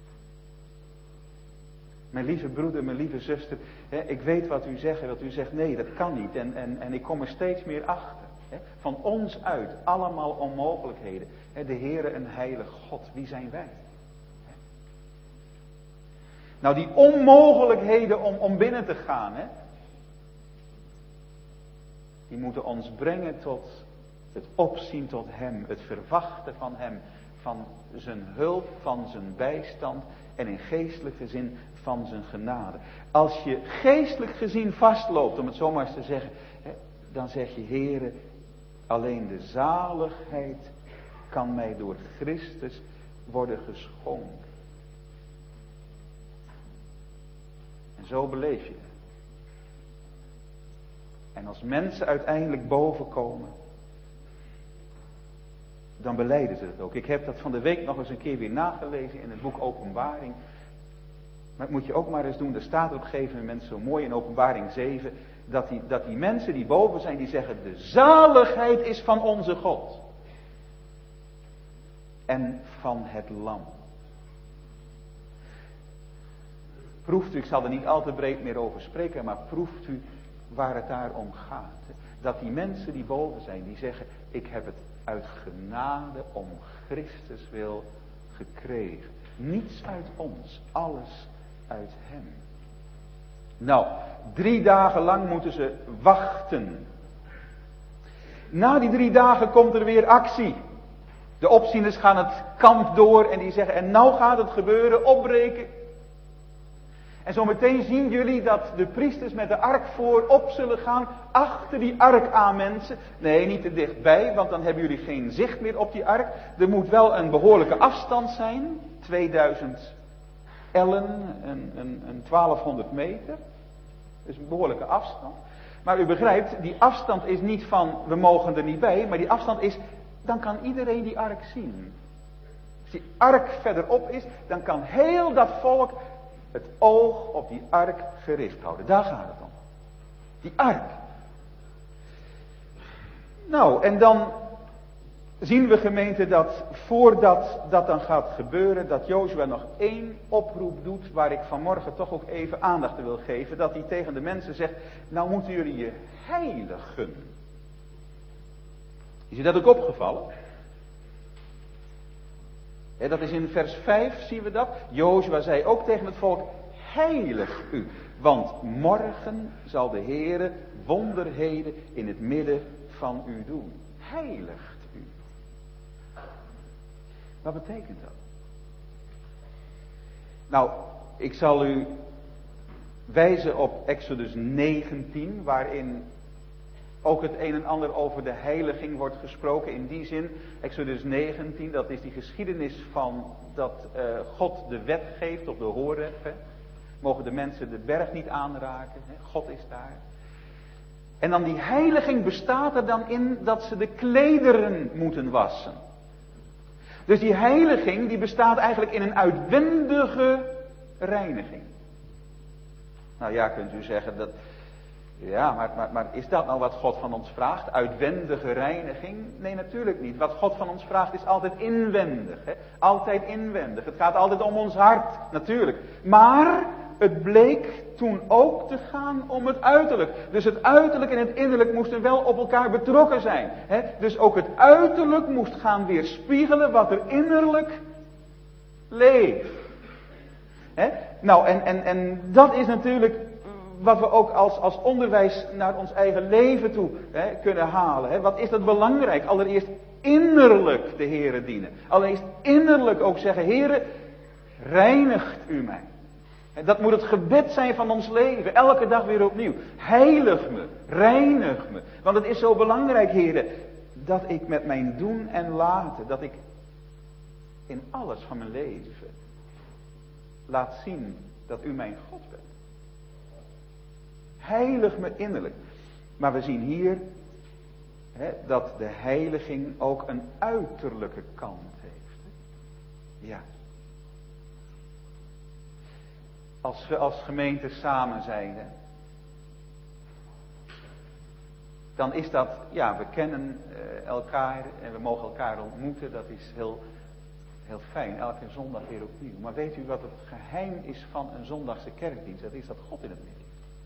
Mijn lieve broeder, mijn lieve zuster, hè, ik weet wat u zegt, wat u zegt, nee, dat kan niet. En, en, en ik kom er steeds meer achter. Hè. Van ons uit, allemaal onmogelijkheden. Hè, de Heere een heilig God, wie zijn wij? Hè. Nou, die onmogelijkheden om, om binnen te gaan, hè, die moeten ons brengen tot het opzien tot hem, het verwachten van hem, van zijn hulp, van zijn bijstand en in geestelijke zin van zijn genade. Als je geestelijk gezien vastloopt, om het zo maar eens te zeggen, hè, dan zeg je, Heere, alleen de zaligheid kan mij door Christus worden geschonken. En zo beleef je het. En als mensen uiteindelijk boven komen, dan belijden ze het ook. Ik heb dat van de week nog eens een keer weer nagelezen in het boek Openbaring. Maar dat moet je ook maar eens doen. Er staat op een gegeven moment zo mooi in Openbaring zeven... Dat die, dat die mensen die boven zijn, die zeggen, de zaligheid is van onze God. En van het Lam. Proeft u, ik zal er niet al te breed meer over spreken, maar proeft u waar het daar om gaat. Dat die mensen die boven zijn, die zeggen, ik heb het uit genade om Christus wil gekregen. Niets uit ons, alles uit hem. Nou, drie dagen lang moeten ze wachten. Na die drie dagen komt er weer actie. De opzieners gaan het kamp door en die zeggen, en nou gaat het gebeuren, opbreken. En zo meteen zien jullie dat de priesters met de ark voorop zullen gaan, achter die ark aan mensen. Nee, niet te dichtbij, want dan hebben jullie geen zicht meer op die ark. Er moet wel een behoorlijke afstand zijn, tweeduizend ellen, een, een, een twaalfhonderd meter. Dus een behoorlijke afstand. Maar u begrijpt, die afstand is niet van, we mogen er niet bij, maar die afstand is, dan kan iedereen die ark zien. Als die ark verderop is, dan kan heel dat volk het oog op die ark gericht houden. Daar gaat het om. Die ark. Nou, en dan zien we, gemeente, dat voordat dat dan gaat gebeuren, dat Jozua nog één oproep doet, waar ik vanmorgen toch ook even aandacht aan wil geven. Dat hij tegen de mensen zegt, nou moeten jullie je heiligen. Is je dat ook opgevallen? He, dat is in vers vijf, zien we dat. Jozua zei ook tegen het volk, heilig u. Want morgen zal de Heere wonderheden in het midden van u doen. Heiligt u. Wat betekent dat? Nou, ik zal u wijzen op Exodus negentien, waarin ook het een en ander over de heiliging wordt gesproken. In die zin, Exodus negentien, dat is die geschiedenis van dat uh, God de wet geeft op de Horeb. Hè? Mogen de mensen de berg niet aanraken. Hè? God is daar. En dan die heiliging bestaat er dan in dat ze de klederen moeten wassen. Dus die heiliging die bestaat eigenlijk in een uitwendige reiniging. Nou ja, kunt u zeggen dat... Ja, maar, maar, maar is dat nou wat God van ons vraagt? Uitwendige reiniging? Nee, natuurlijk niet. Wat God van ons vraagt is altijd inwendig. Hè? Altijd inwendig. Het gaat altijd om ons hart, natuurlijk. Maar het bleek toen ook te gaan om het uiterlijk. Dus het uiterlijk en het innerlijk moesten wel op elkaar betrokken zijn. Hè? Dus ook het uiterlijk moest gaan weerspiegelen wat er innerlijk leeft. Hè? Nou, en, en, en dat is natuurlijk wat we ook als, als onderwijs naar ons eigen leven toe hè, kunnen halen. Hè. Wat is dat belangrijk? Allereerst innerlijk de Heere dienen. Allereerst innerlijk ook zeggen, Heere, reinigt u mij. En dat moet het gebed zijn van ons leven. Elke dag weer opnieuw. Heilig me, reinig me. Want het is zo belangrijk, Heere, dat ik met mijn doen en laten, dat ik in alles van mijn leven laat zien dat u mijn God bent. Heilig me innerlijk. Maar we zien hier hè, dat de heiliging ook een uiterlijke kant heeft. Ja. Als we als gemeente samen zijn, hè, dan is dat, ja, we kennen uh, elkaar en we mogen elkaar ontmoeten. Dat is heel, heel fijn, elke zondag weer opnieuw. Maar weet u wat het geheim is van een zondagse kerkdienst? Dat is dat God in het midden is.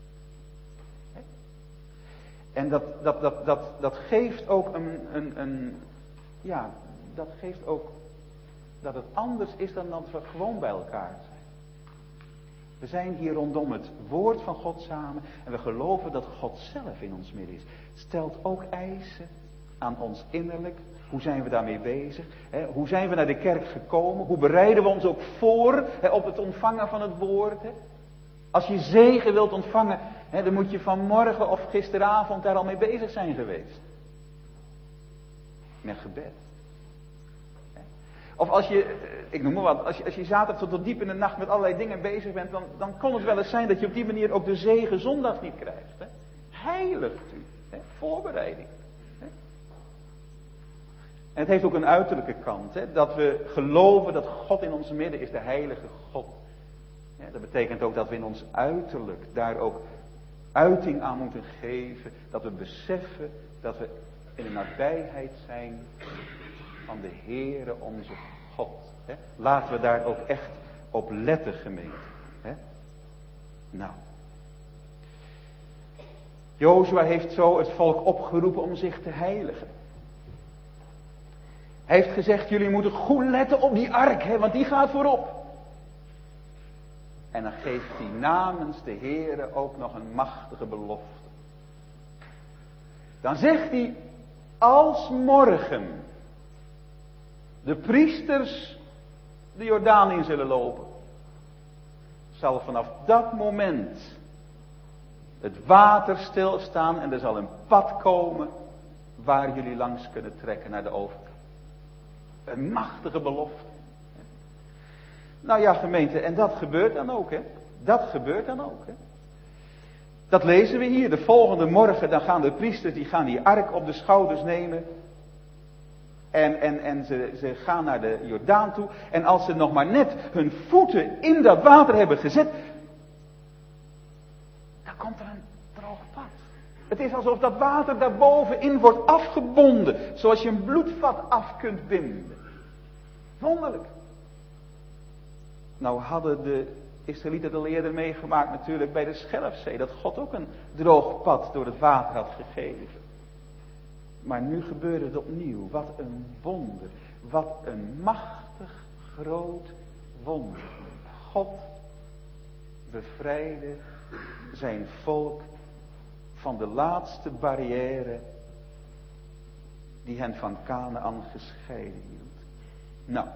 En dat, dat, dat, dat, dat geeft ook een, een, een, ja, dat geeft ook dat het anders is dan dat we gewoon bij elkaar zijn. We zijn hier rondom het woord van God samen en we geloven dat God zelf in ons midden is. Het stelt ook eisen aan ons innerlijk. Hoe zijn we daarmee bezig? Hè? Hoe zijn we naar de kerk gekomen? Hoe bereiden we ons ook voor hè, op het ontvangen van het woord? Hè? Als je zegen wilt ontvangen, hè, dan moet je vanmorgen of gisteravond daar al mee bezig zijn geweest. Met gebed. Of als je, ik noem maar wat, als je, als je zaterdag tot diep in de nacht met allerlei dingen bezig bent, dan, dan kon het wel eens zijn dat je op die manier ook de zegen zondag niet krijgt. Hè. Heiligt u. Hè, voorbereiding. Hè. En het heeft ook een uiterlijke kant. Hè, dat we geloven dat God in ons midden is, de heilige God. Ja, dat betekent ook dat we in ons uiterlijk daar ook uiting aan moeten geven. Dat we beseffen dat we in de nabijheid zijn van de Heere onze God. Hè. Laten we daar ook echt op letten, gemeente. Hè. Nou. Jozua heeft zo het volk opgeroepen om zich te heiligen. Hij heeft gezegd, jullie moeten goed letten op die ark, hè, want die gaat voorop. En dan geeft hij namens de Heere ook nog een machtige belofte. Dan zegt hij, als morgen de priesters de Jordaan in zullen lopen, zal vanaf dat moment het water stilstaan en er zal een pad komen waar jullie langs kunnen trekken naar de overkant. Een machtige belofte. Nou ja, gemeente, en dat gebeurt dan ook, hè. Dat gebeurt dan ook, hè. Dat lezen we hier. De volgende morgen, dan gaan de priesters, die gaan die ark op de schouders nemen. En, en, en ze, ze gaan naar de Jordaan toe. En als ze nog maar net hun voeten in dat water hebben gezet, dan komt er een droog pad. Het is alsof dat water daarbovenin wordt afgebonden. Zoals je een bloedvat af kunt binden. Wonderlijk. Nou hadden de Israëlieten het al eerder meegemaakt natuurlijk bij de Schelfzee. Dat God ook een droog pad door het water had gegeven. Maar nu gebeurde het opnieuw. Wat een wonder. Wat een machtig groot wonder. God bevrijdde zijn volk van de laatste barrière die hen van Kanaan gescheiden hield. Nou,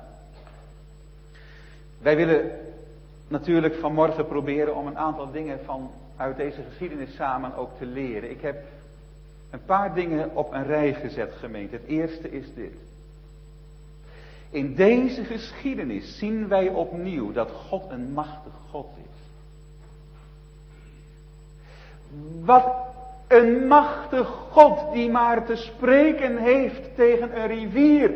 wij willen natuurlijk vanmorgen proberen om een aantal dingen van uit deze geschiedenis samen ook te leren. Ik heb een paar dingen op een rij gezet, gemeente. Het eerste is dit. In deze geschiedenis zien wij opnieuw dat God een machtig God is. Wat een machtig God die maar te spreken heeft tegen een rivier.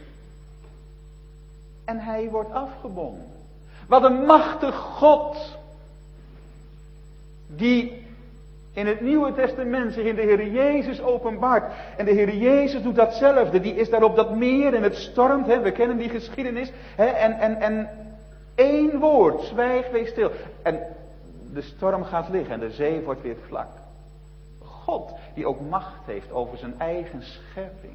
En hij wordt afgebonden. Wat een machtig God die in het Nieuwe Testament zich in de Heer Jezus openbaart. En de Heer Jezus doet datzelfde. Die is daar op dat meer en het stormt. Hè, we kennen die geschiedenis. Hè, en, en, en één woord, zwijg, wees stil. En de storm gaat liggen en de zee wordt weer vlak. God die ook macht heeft over zijn eigen schepping.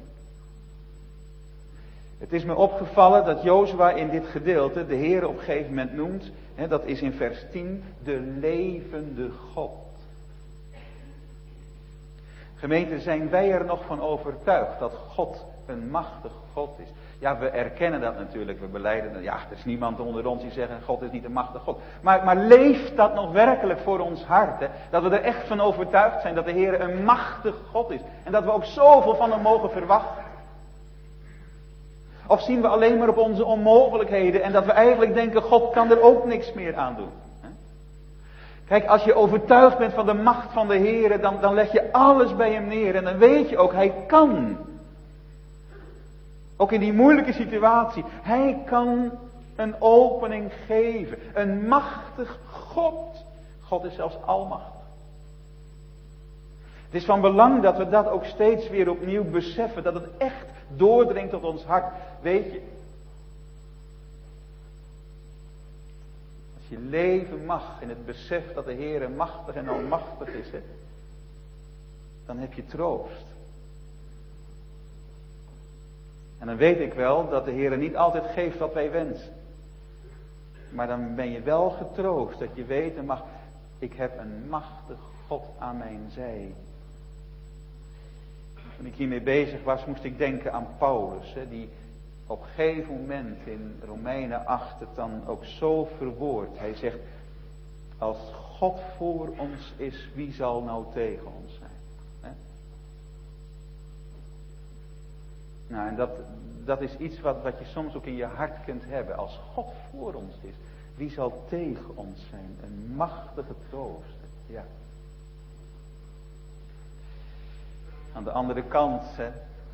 Het is me opgevallen dat Jozua in dit gedeelte de Heer op een gegeven moment noemt. Hè, dat is in vers tien. De levende God. Gemeente, zijn wij er nog van overtuigd dat God een machtig God is? Ja, we erkennen dat natuurlijk, we belijden dat. Ja, er is niemand onder ons die zegt, God is niet een machtig God. Maar, maar leeft dat nog werkelijk voor ons hart? Hè? Dat we er echt van overtuigd zijn dat de Heer een machtig God is. En dat we ook zoveel van hem mogen verwachten. Of zien we alleen maar op onze onmogelijkheden en dat we eigenlijk denken, God kan er ook niks meer aan doen. Kijk, als je overtuigd bent van de macht van de Heer, dan, dan leg je alles bij hem neer. En dan weet je ook, hij kan. Ook in die moeilijke situatie. Hij kan een opening geven. Een machtig God. God is zelfs almachtig. Het is van belang dat we dat ook steeds weer opnieuw beseffen. Dat het echt doordringt tot ons hart. Weet je. Als je leven mag in het besef dat de Heer machtig en almachtig is. Hè, dan heb je troost. En dan weet ik wel dat de Heer niet altijd geeft wat wij wensen. Maar dan ben je wel getroost dat je weten mag, ik heb een machtig God aan mijn zij. Toen ik hiermee bezig was, moest ik denken aan Paulus. Hè, die op een gegeven moment in Romeinen acht het dan ook zo verwoordt. Hij zegt, als God voor ons is, wie zal nou tegen ons zijn? Hè? Nou, en dat, dat is iets wat, wat je soms ook in je hart kunt hebben. Als God voor ons is, wie zal tegen ons zijn? Een machtige troost. Ja. Aan de andere kant, hè,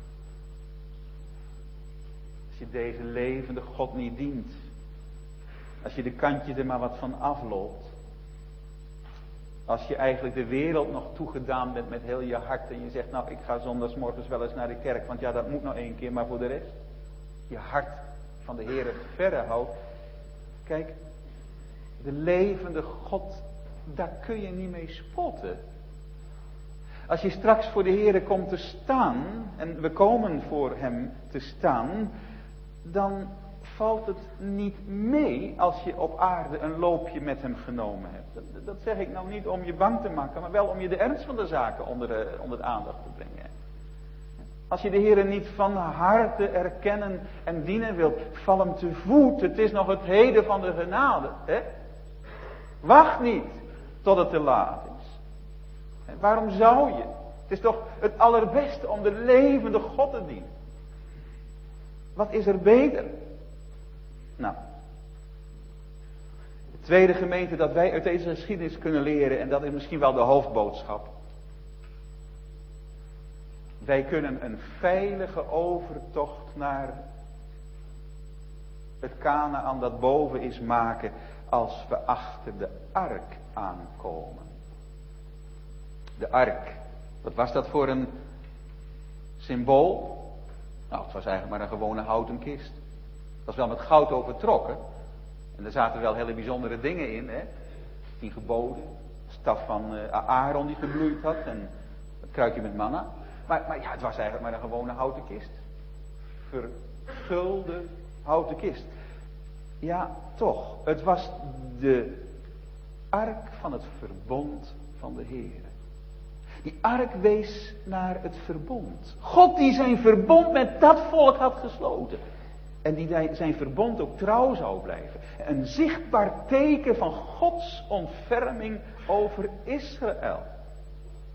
als je deze levende God niet dient, als je de kantjes er maar wat van afloopt, als je eigenlijk de wereld nog toegedaan bent met heel je hart en je zegt, nou ik ga zondagsmorgens wel eens naar de kerk, want ja dat moet nou één keer, maar voor de rest, je hart van de Heere verre houdt. Kijk, de levende God, daar kun je niet mee spotten. Als je straks voor de Heere komt te staan, en we komen voor hem te staan, dan valt het niet mee als je op aarde een loopje met hem genomen hebt. Dat, dat zeg ik nou niet om je bang te maken, maar wel om je de ernst van de zaken onder de, onder de aandacht te brengen. Als je de Heere niet van harte erkennen en dienen wilt, val hem te voet. Het is nog het heden van de genade. Hè? Wacht niet tot het te laat is. En waarom zou je? Het is toch het allerbeste om de levende God te dienen. Wat is er beter? Nou, de tweede gemeente dat wij uit deze geschiedenis kunnen leren, en dat is misschien wel de hoofdboodschap. Wij kunnen een veilige overtocht naar het Kanaan dat boven is maken als we achter de ark aankomen. De ark, wat was dat voor een symbool? Nou, het was eigenlijk maar een gewone houten kist. Het was wel met goud overtrokken. En er zaten wel hele bijzondere dingen in, hè. Tien geboden, staf van uh, Aaron die gebloeid had en het kruikje met manna. Maar, maar ja, het was eigenlijk maar een gewone houten kist. Vergulde houten kist. Ja, toch. Het was de ark van het verbond van de Heer. Die ark wees naar het verbond. God die zijn verbond met dat volk had gesloten. En die zijn verbond ook trouw zou blijven. Een zichtbaar teken van Gods ontferming over Israël.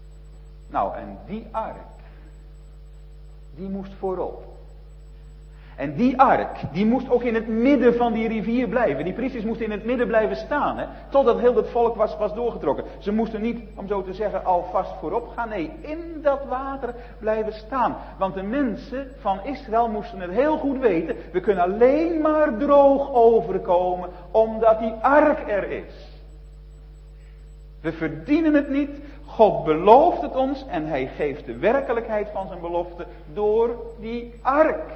Nou, en die ark, die moest voorop. En die ark, die moest ook in het midden van die rivier blijven. Die priesters moesten in het midden blijven staan, hè, totdat heel het volk was, was doorgetrokken. Ze moesten niet, om zo te zeggen, alvast voorop gaan. Nee, in dat water blijven staan. Want de mensen van Israël moesten het heel goed weten. We kunnen alleen maar droog overkomen, omdat die ark er is. We verdienen het niet. God belooft het ons en hij geeft de werkelijkheid van zijn belofte door die ark.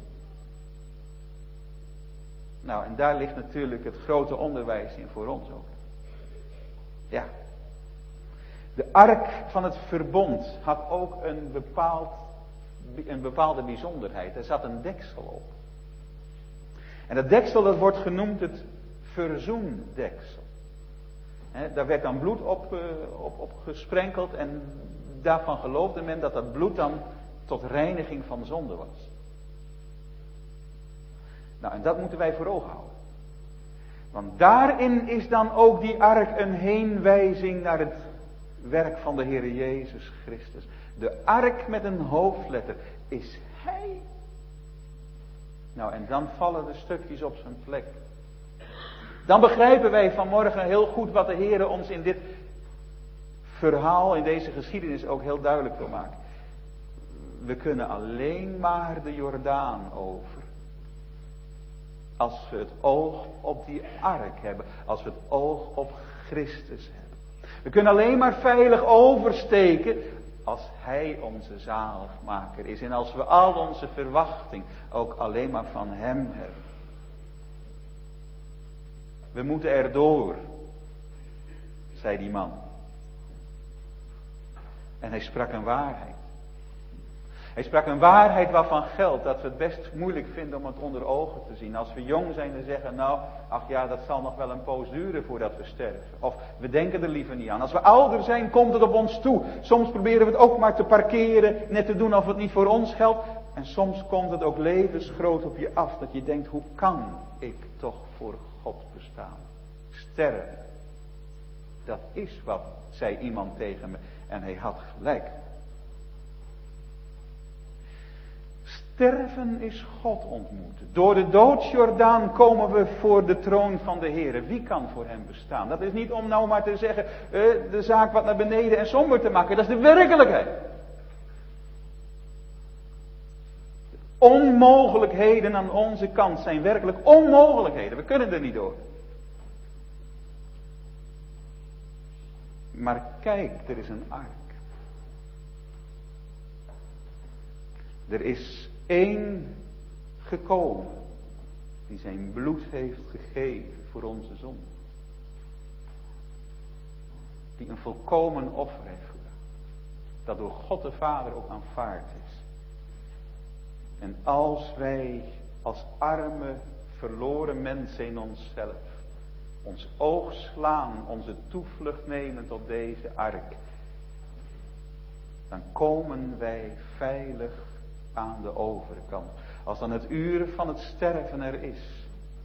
Nou, en daar ligt natuurlijk het grote onderwijs in voor ons ook. Ja. De ark van het verbond had ook een, bepaald, een bepaalde bijzonderheid. Er zat een deksel op. En dat deksel, dat wordt genoemd het verzoendeksel. He, daar werd dan bloed op, uh, op, op gesprenkeld en daarvan geloofde men dat dat bloed dan tot reiniging van zonde was. Nou, en dat moeten wij voor ogen houden. Want daarin is dan ook die ark een heenwijzing naar het werk van de Heer Jezus Christus. De ark met een hoofdletter is Hij. Nou, en dan vallen de stukjes op zijn plek. Dan begrijpen wij vanmorgen heel goed wat de Heer ons in dit verhaal, in deze geschiedenis ook heel duidelijk wil maken. We kunnen alleen maar de Jordaan over. Als we het oog op die ark hebben. Als we het oog op Christus hebben. We kunnen alleen maar veilig oversteken als Hij onze zaligmaker is. En als we al onze verwachting ook alleen maar van Hem hebben. We moeten erdoor, zei die man. En hij sprak een waarheid. Hij sprak een waarheid waarvan geldt dat we het best moeilijk vinden om het onder ogen te zien. Als we jong zijn en zeggen, nou, ach ja, dat zal nog wel een poos duren voordat we sterven. Of we denken er liever niet aan. Als we ouder zijn, komt het op ons toe. Soms proberen we het ook maar te parkeren, net te doen of het niet voor ons geldt. En soms komt het ook levensgroot op je af, dat je denkt, hoe kan ik toch voor God bestaan? Sterven. Dat is wat, zei iemand tegen me. En hij had gelijk. Sterven is God ontmoeten. Door de doodsjordaan komen we voor de troon van de Heer. Wie kan voor hem bestaan? Dat is niet om nou maar te zeggen, eh, de zaak wat naar beneden en somber te maken. Dat is de werkelijkheid. Onmogelijkheden aan onze kant zijn werkelijk onmogelijkheden. We kunnen er niet door. Maar kijk, er is een ark. Er is één gekomen die zijn bloed heeft gegeven voor onze zonde. Die een volkomen offer heeft gedaan. Dat door God de Vader ook aanvaard is. En als wij als arme, verloren mensen in onszelf ons oog slaan, onze toevlucht nemen tot deze ark, dan komen wij veilig aan de overkant. Als dan het uur van het sterven er is,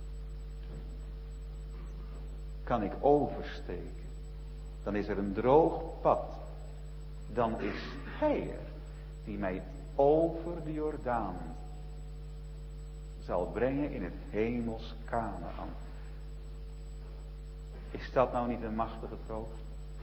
kan ik oversteken. Dan is er een droog pad. Dan is Hij er die mij over de Jordaan zal brengen in het hemels Kanaan. Is dat nou niet een machtige troost?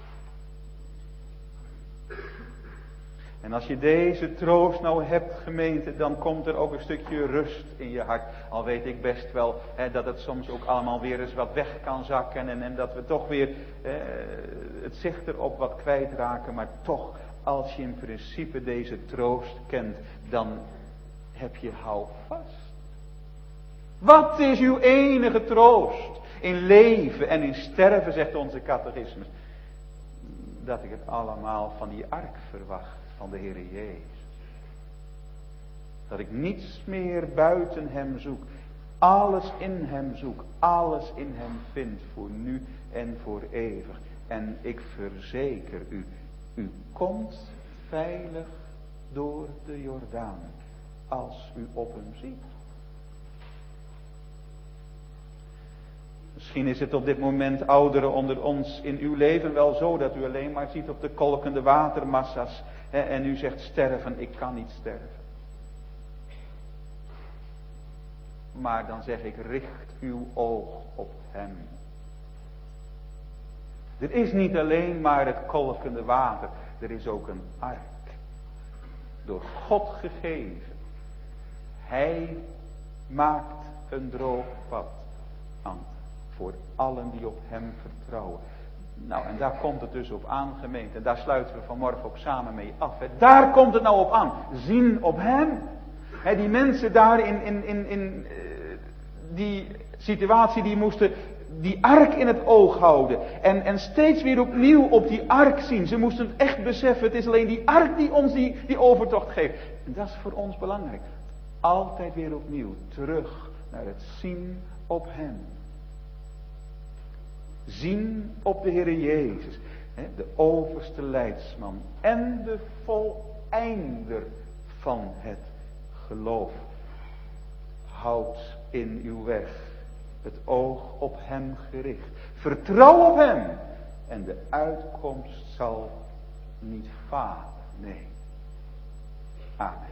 En als je deze troost nou hebt, gemeente, dan komt er ook een stukje rust in je hart. Al weet ik best wel hè, dat het soms ook allemaal weer eens wat weg kan zakken. En, en dat we toch weer eh, het zicht erop wat kwijtraken. Maar toch, als je in principe deze troost kent, dan heb je houvast. Wat is uw enige troost in leven en in sterven, zegt onze catechismus. Dat ik het allemaal van die ark verwacht. Van de Heer Jezus. Dat ik niets meer buiten hem zoek. Alles in hem zoek. Alles in hem vind. Voor nu en voor eeuwig. En ik verzeker u. U komt veilig door de Jordaan. Als u op hem ziet. Misschien is het op dit moment, ouderen onder ons, in uw leven wel zo dat u alleen maar ziet op de kolkende watermassa's. Hè, en u zegt sterven, ik kan niet sterven. Maar dan zeg ik, richt uw oog op hem. Er is niet alleen maar het kolkende water. Er is ook een ark. Door God gegeven. Hij maakt een droog pad aan voor allen die op hem vertrouwen. Nou, en daar komt het dus op aan, gemeente. En daar sluiten we vanmorgen ook samen mee af. Hè. Daar komt het nou op aan. Zien op hem. Hè, die mensen daar in, in, in, in uh, die situatie, die moesten die ark in het oog houden. En, en steeds weer opnieuw op die ark zien. Ze moesten het echt beseffen. Het is alleen die ark die ons die, die overtocht geeft. En dat is voor ons belangrijk. Altijd weer opnieuw terug naar het zien op hem. Zien op de Heere Jezus. De overste leidsman. En de voleinder van het geloof. Houd in uw weg het oog op hem gericht. Vertrouw op hem. En de uitkomst zal niet falen. Nee. Amen.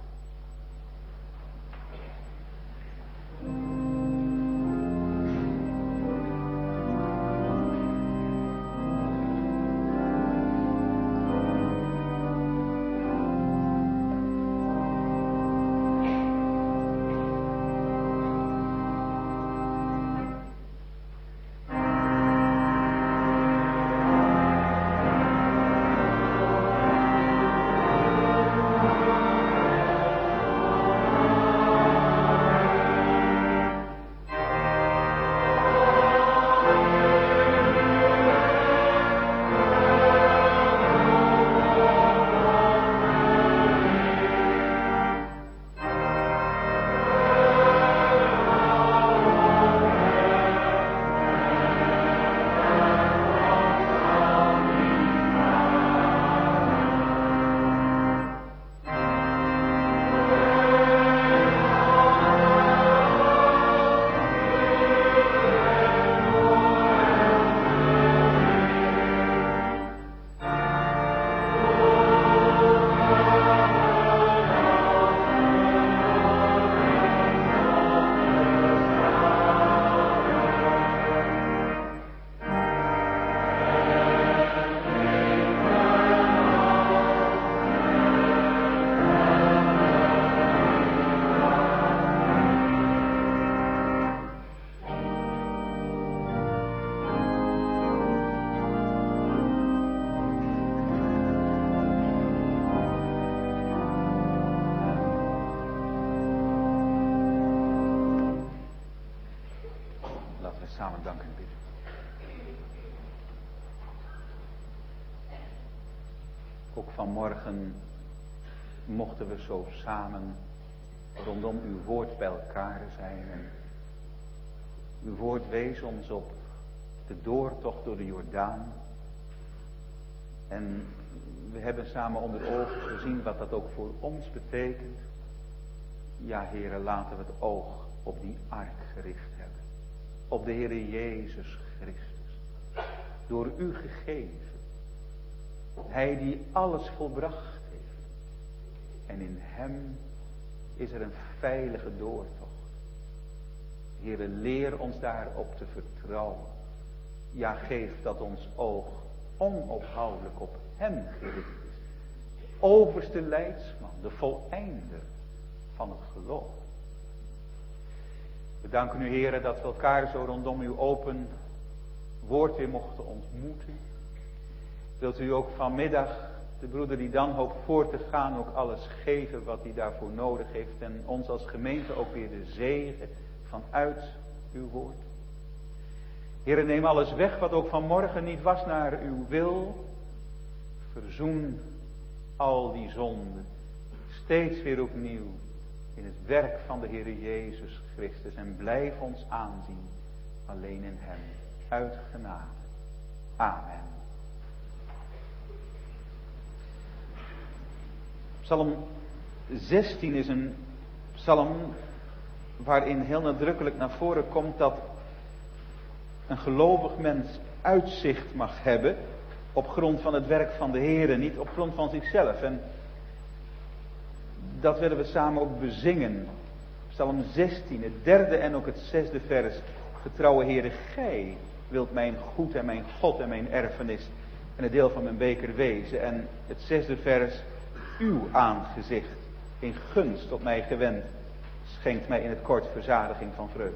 Samen danken en bidden. Ook vanmorgen mochten we zo samen rondom uw woord bij elkaar zijn. En uw woord wees ons op de doortocht door de Jordaan. En we hebben samen onder ogen gezien wat dat ook voor ons betekent. Ja, Heere, laten we het oog op die ark gericht hebben. Op de Heere Jezus Christus. Door u gegeven. Hij die alles volbracht heeft. En in hem is er een veilige doortocht. Heere, leer ons daarop te vertrouwen. Ja, geef dat ons oog onophoudelijk op hem gericht is. De overste leidsman, de voleinder van het geloof. We danken u, Heere, dat we elkaar zo rondom uw open woord weer mochten ontmoeten. Wilt u ook vanmiddag de broeder die dan hoopt voor te gaan ook alles geven wat hij daarvoor nodig heeft. En ons als gemeente ook weer de zegen vanuit uw woord. Heere, neem alles weg wat ook vanmorgen niet was naar uw wil. Verzoen al die zonden. Steeds weer opnieuw. In het werk van de Heere Jezus Christus. En blijf ons aanzien. Alleen in hem. Uit genade. Amen. Psalm zestien is een psalm waarin heel nadrukkelijk naar voren komt dat een gelovig mens uitzicht mag hebben op grond van het werk van de Heere, niet op grond van zichzelf. En dat willen we samen ook bezingen. Psalm zestien, het derde en ook het zesde vers. Getrouwe Heere, gij wilt mijn goed en mijn God en mijn erfenis en het deel van mijn beker wezen. En het zesde vers, uw aangezicht in gunst tot mij gewend, schenkt mij in het kort verzadiging van vreugde.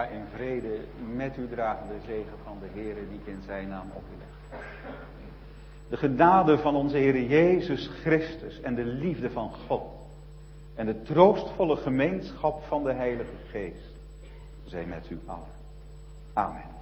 Ga in vrede, met u dragen de zegen van de Heere die ik in zijn naam op u leg. De genade van onze Heer Jezus Christus en de liefde van God en de troostvolle gemeenschap van de Heilige Geest zij met u allen. Amen.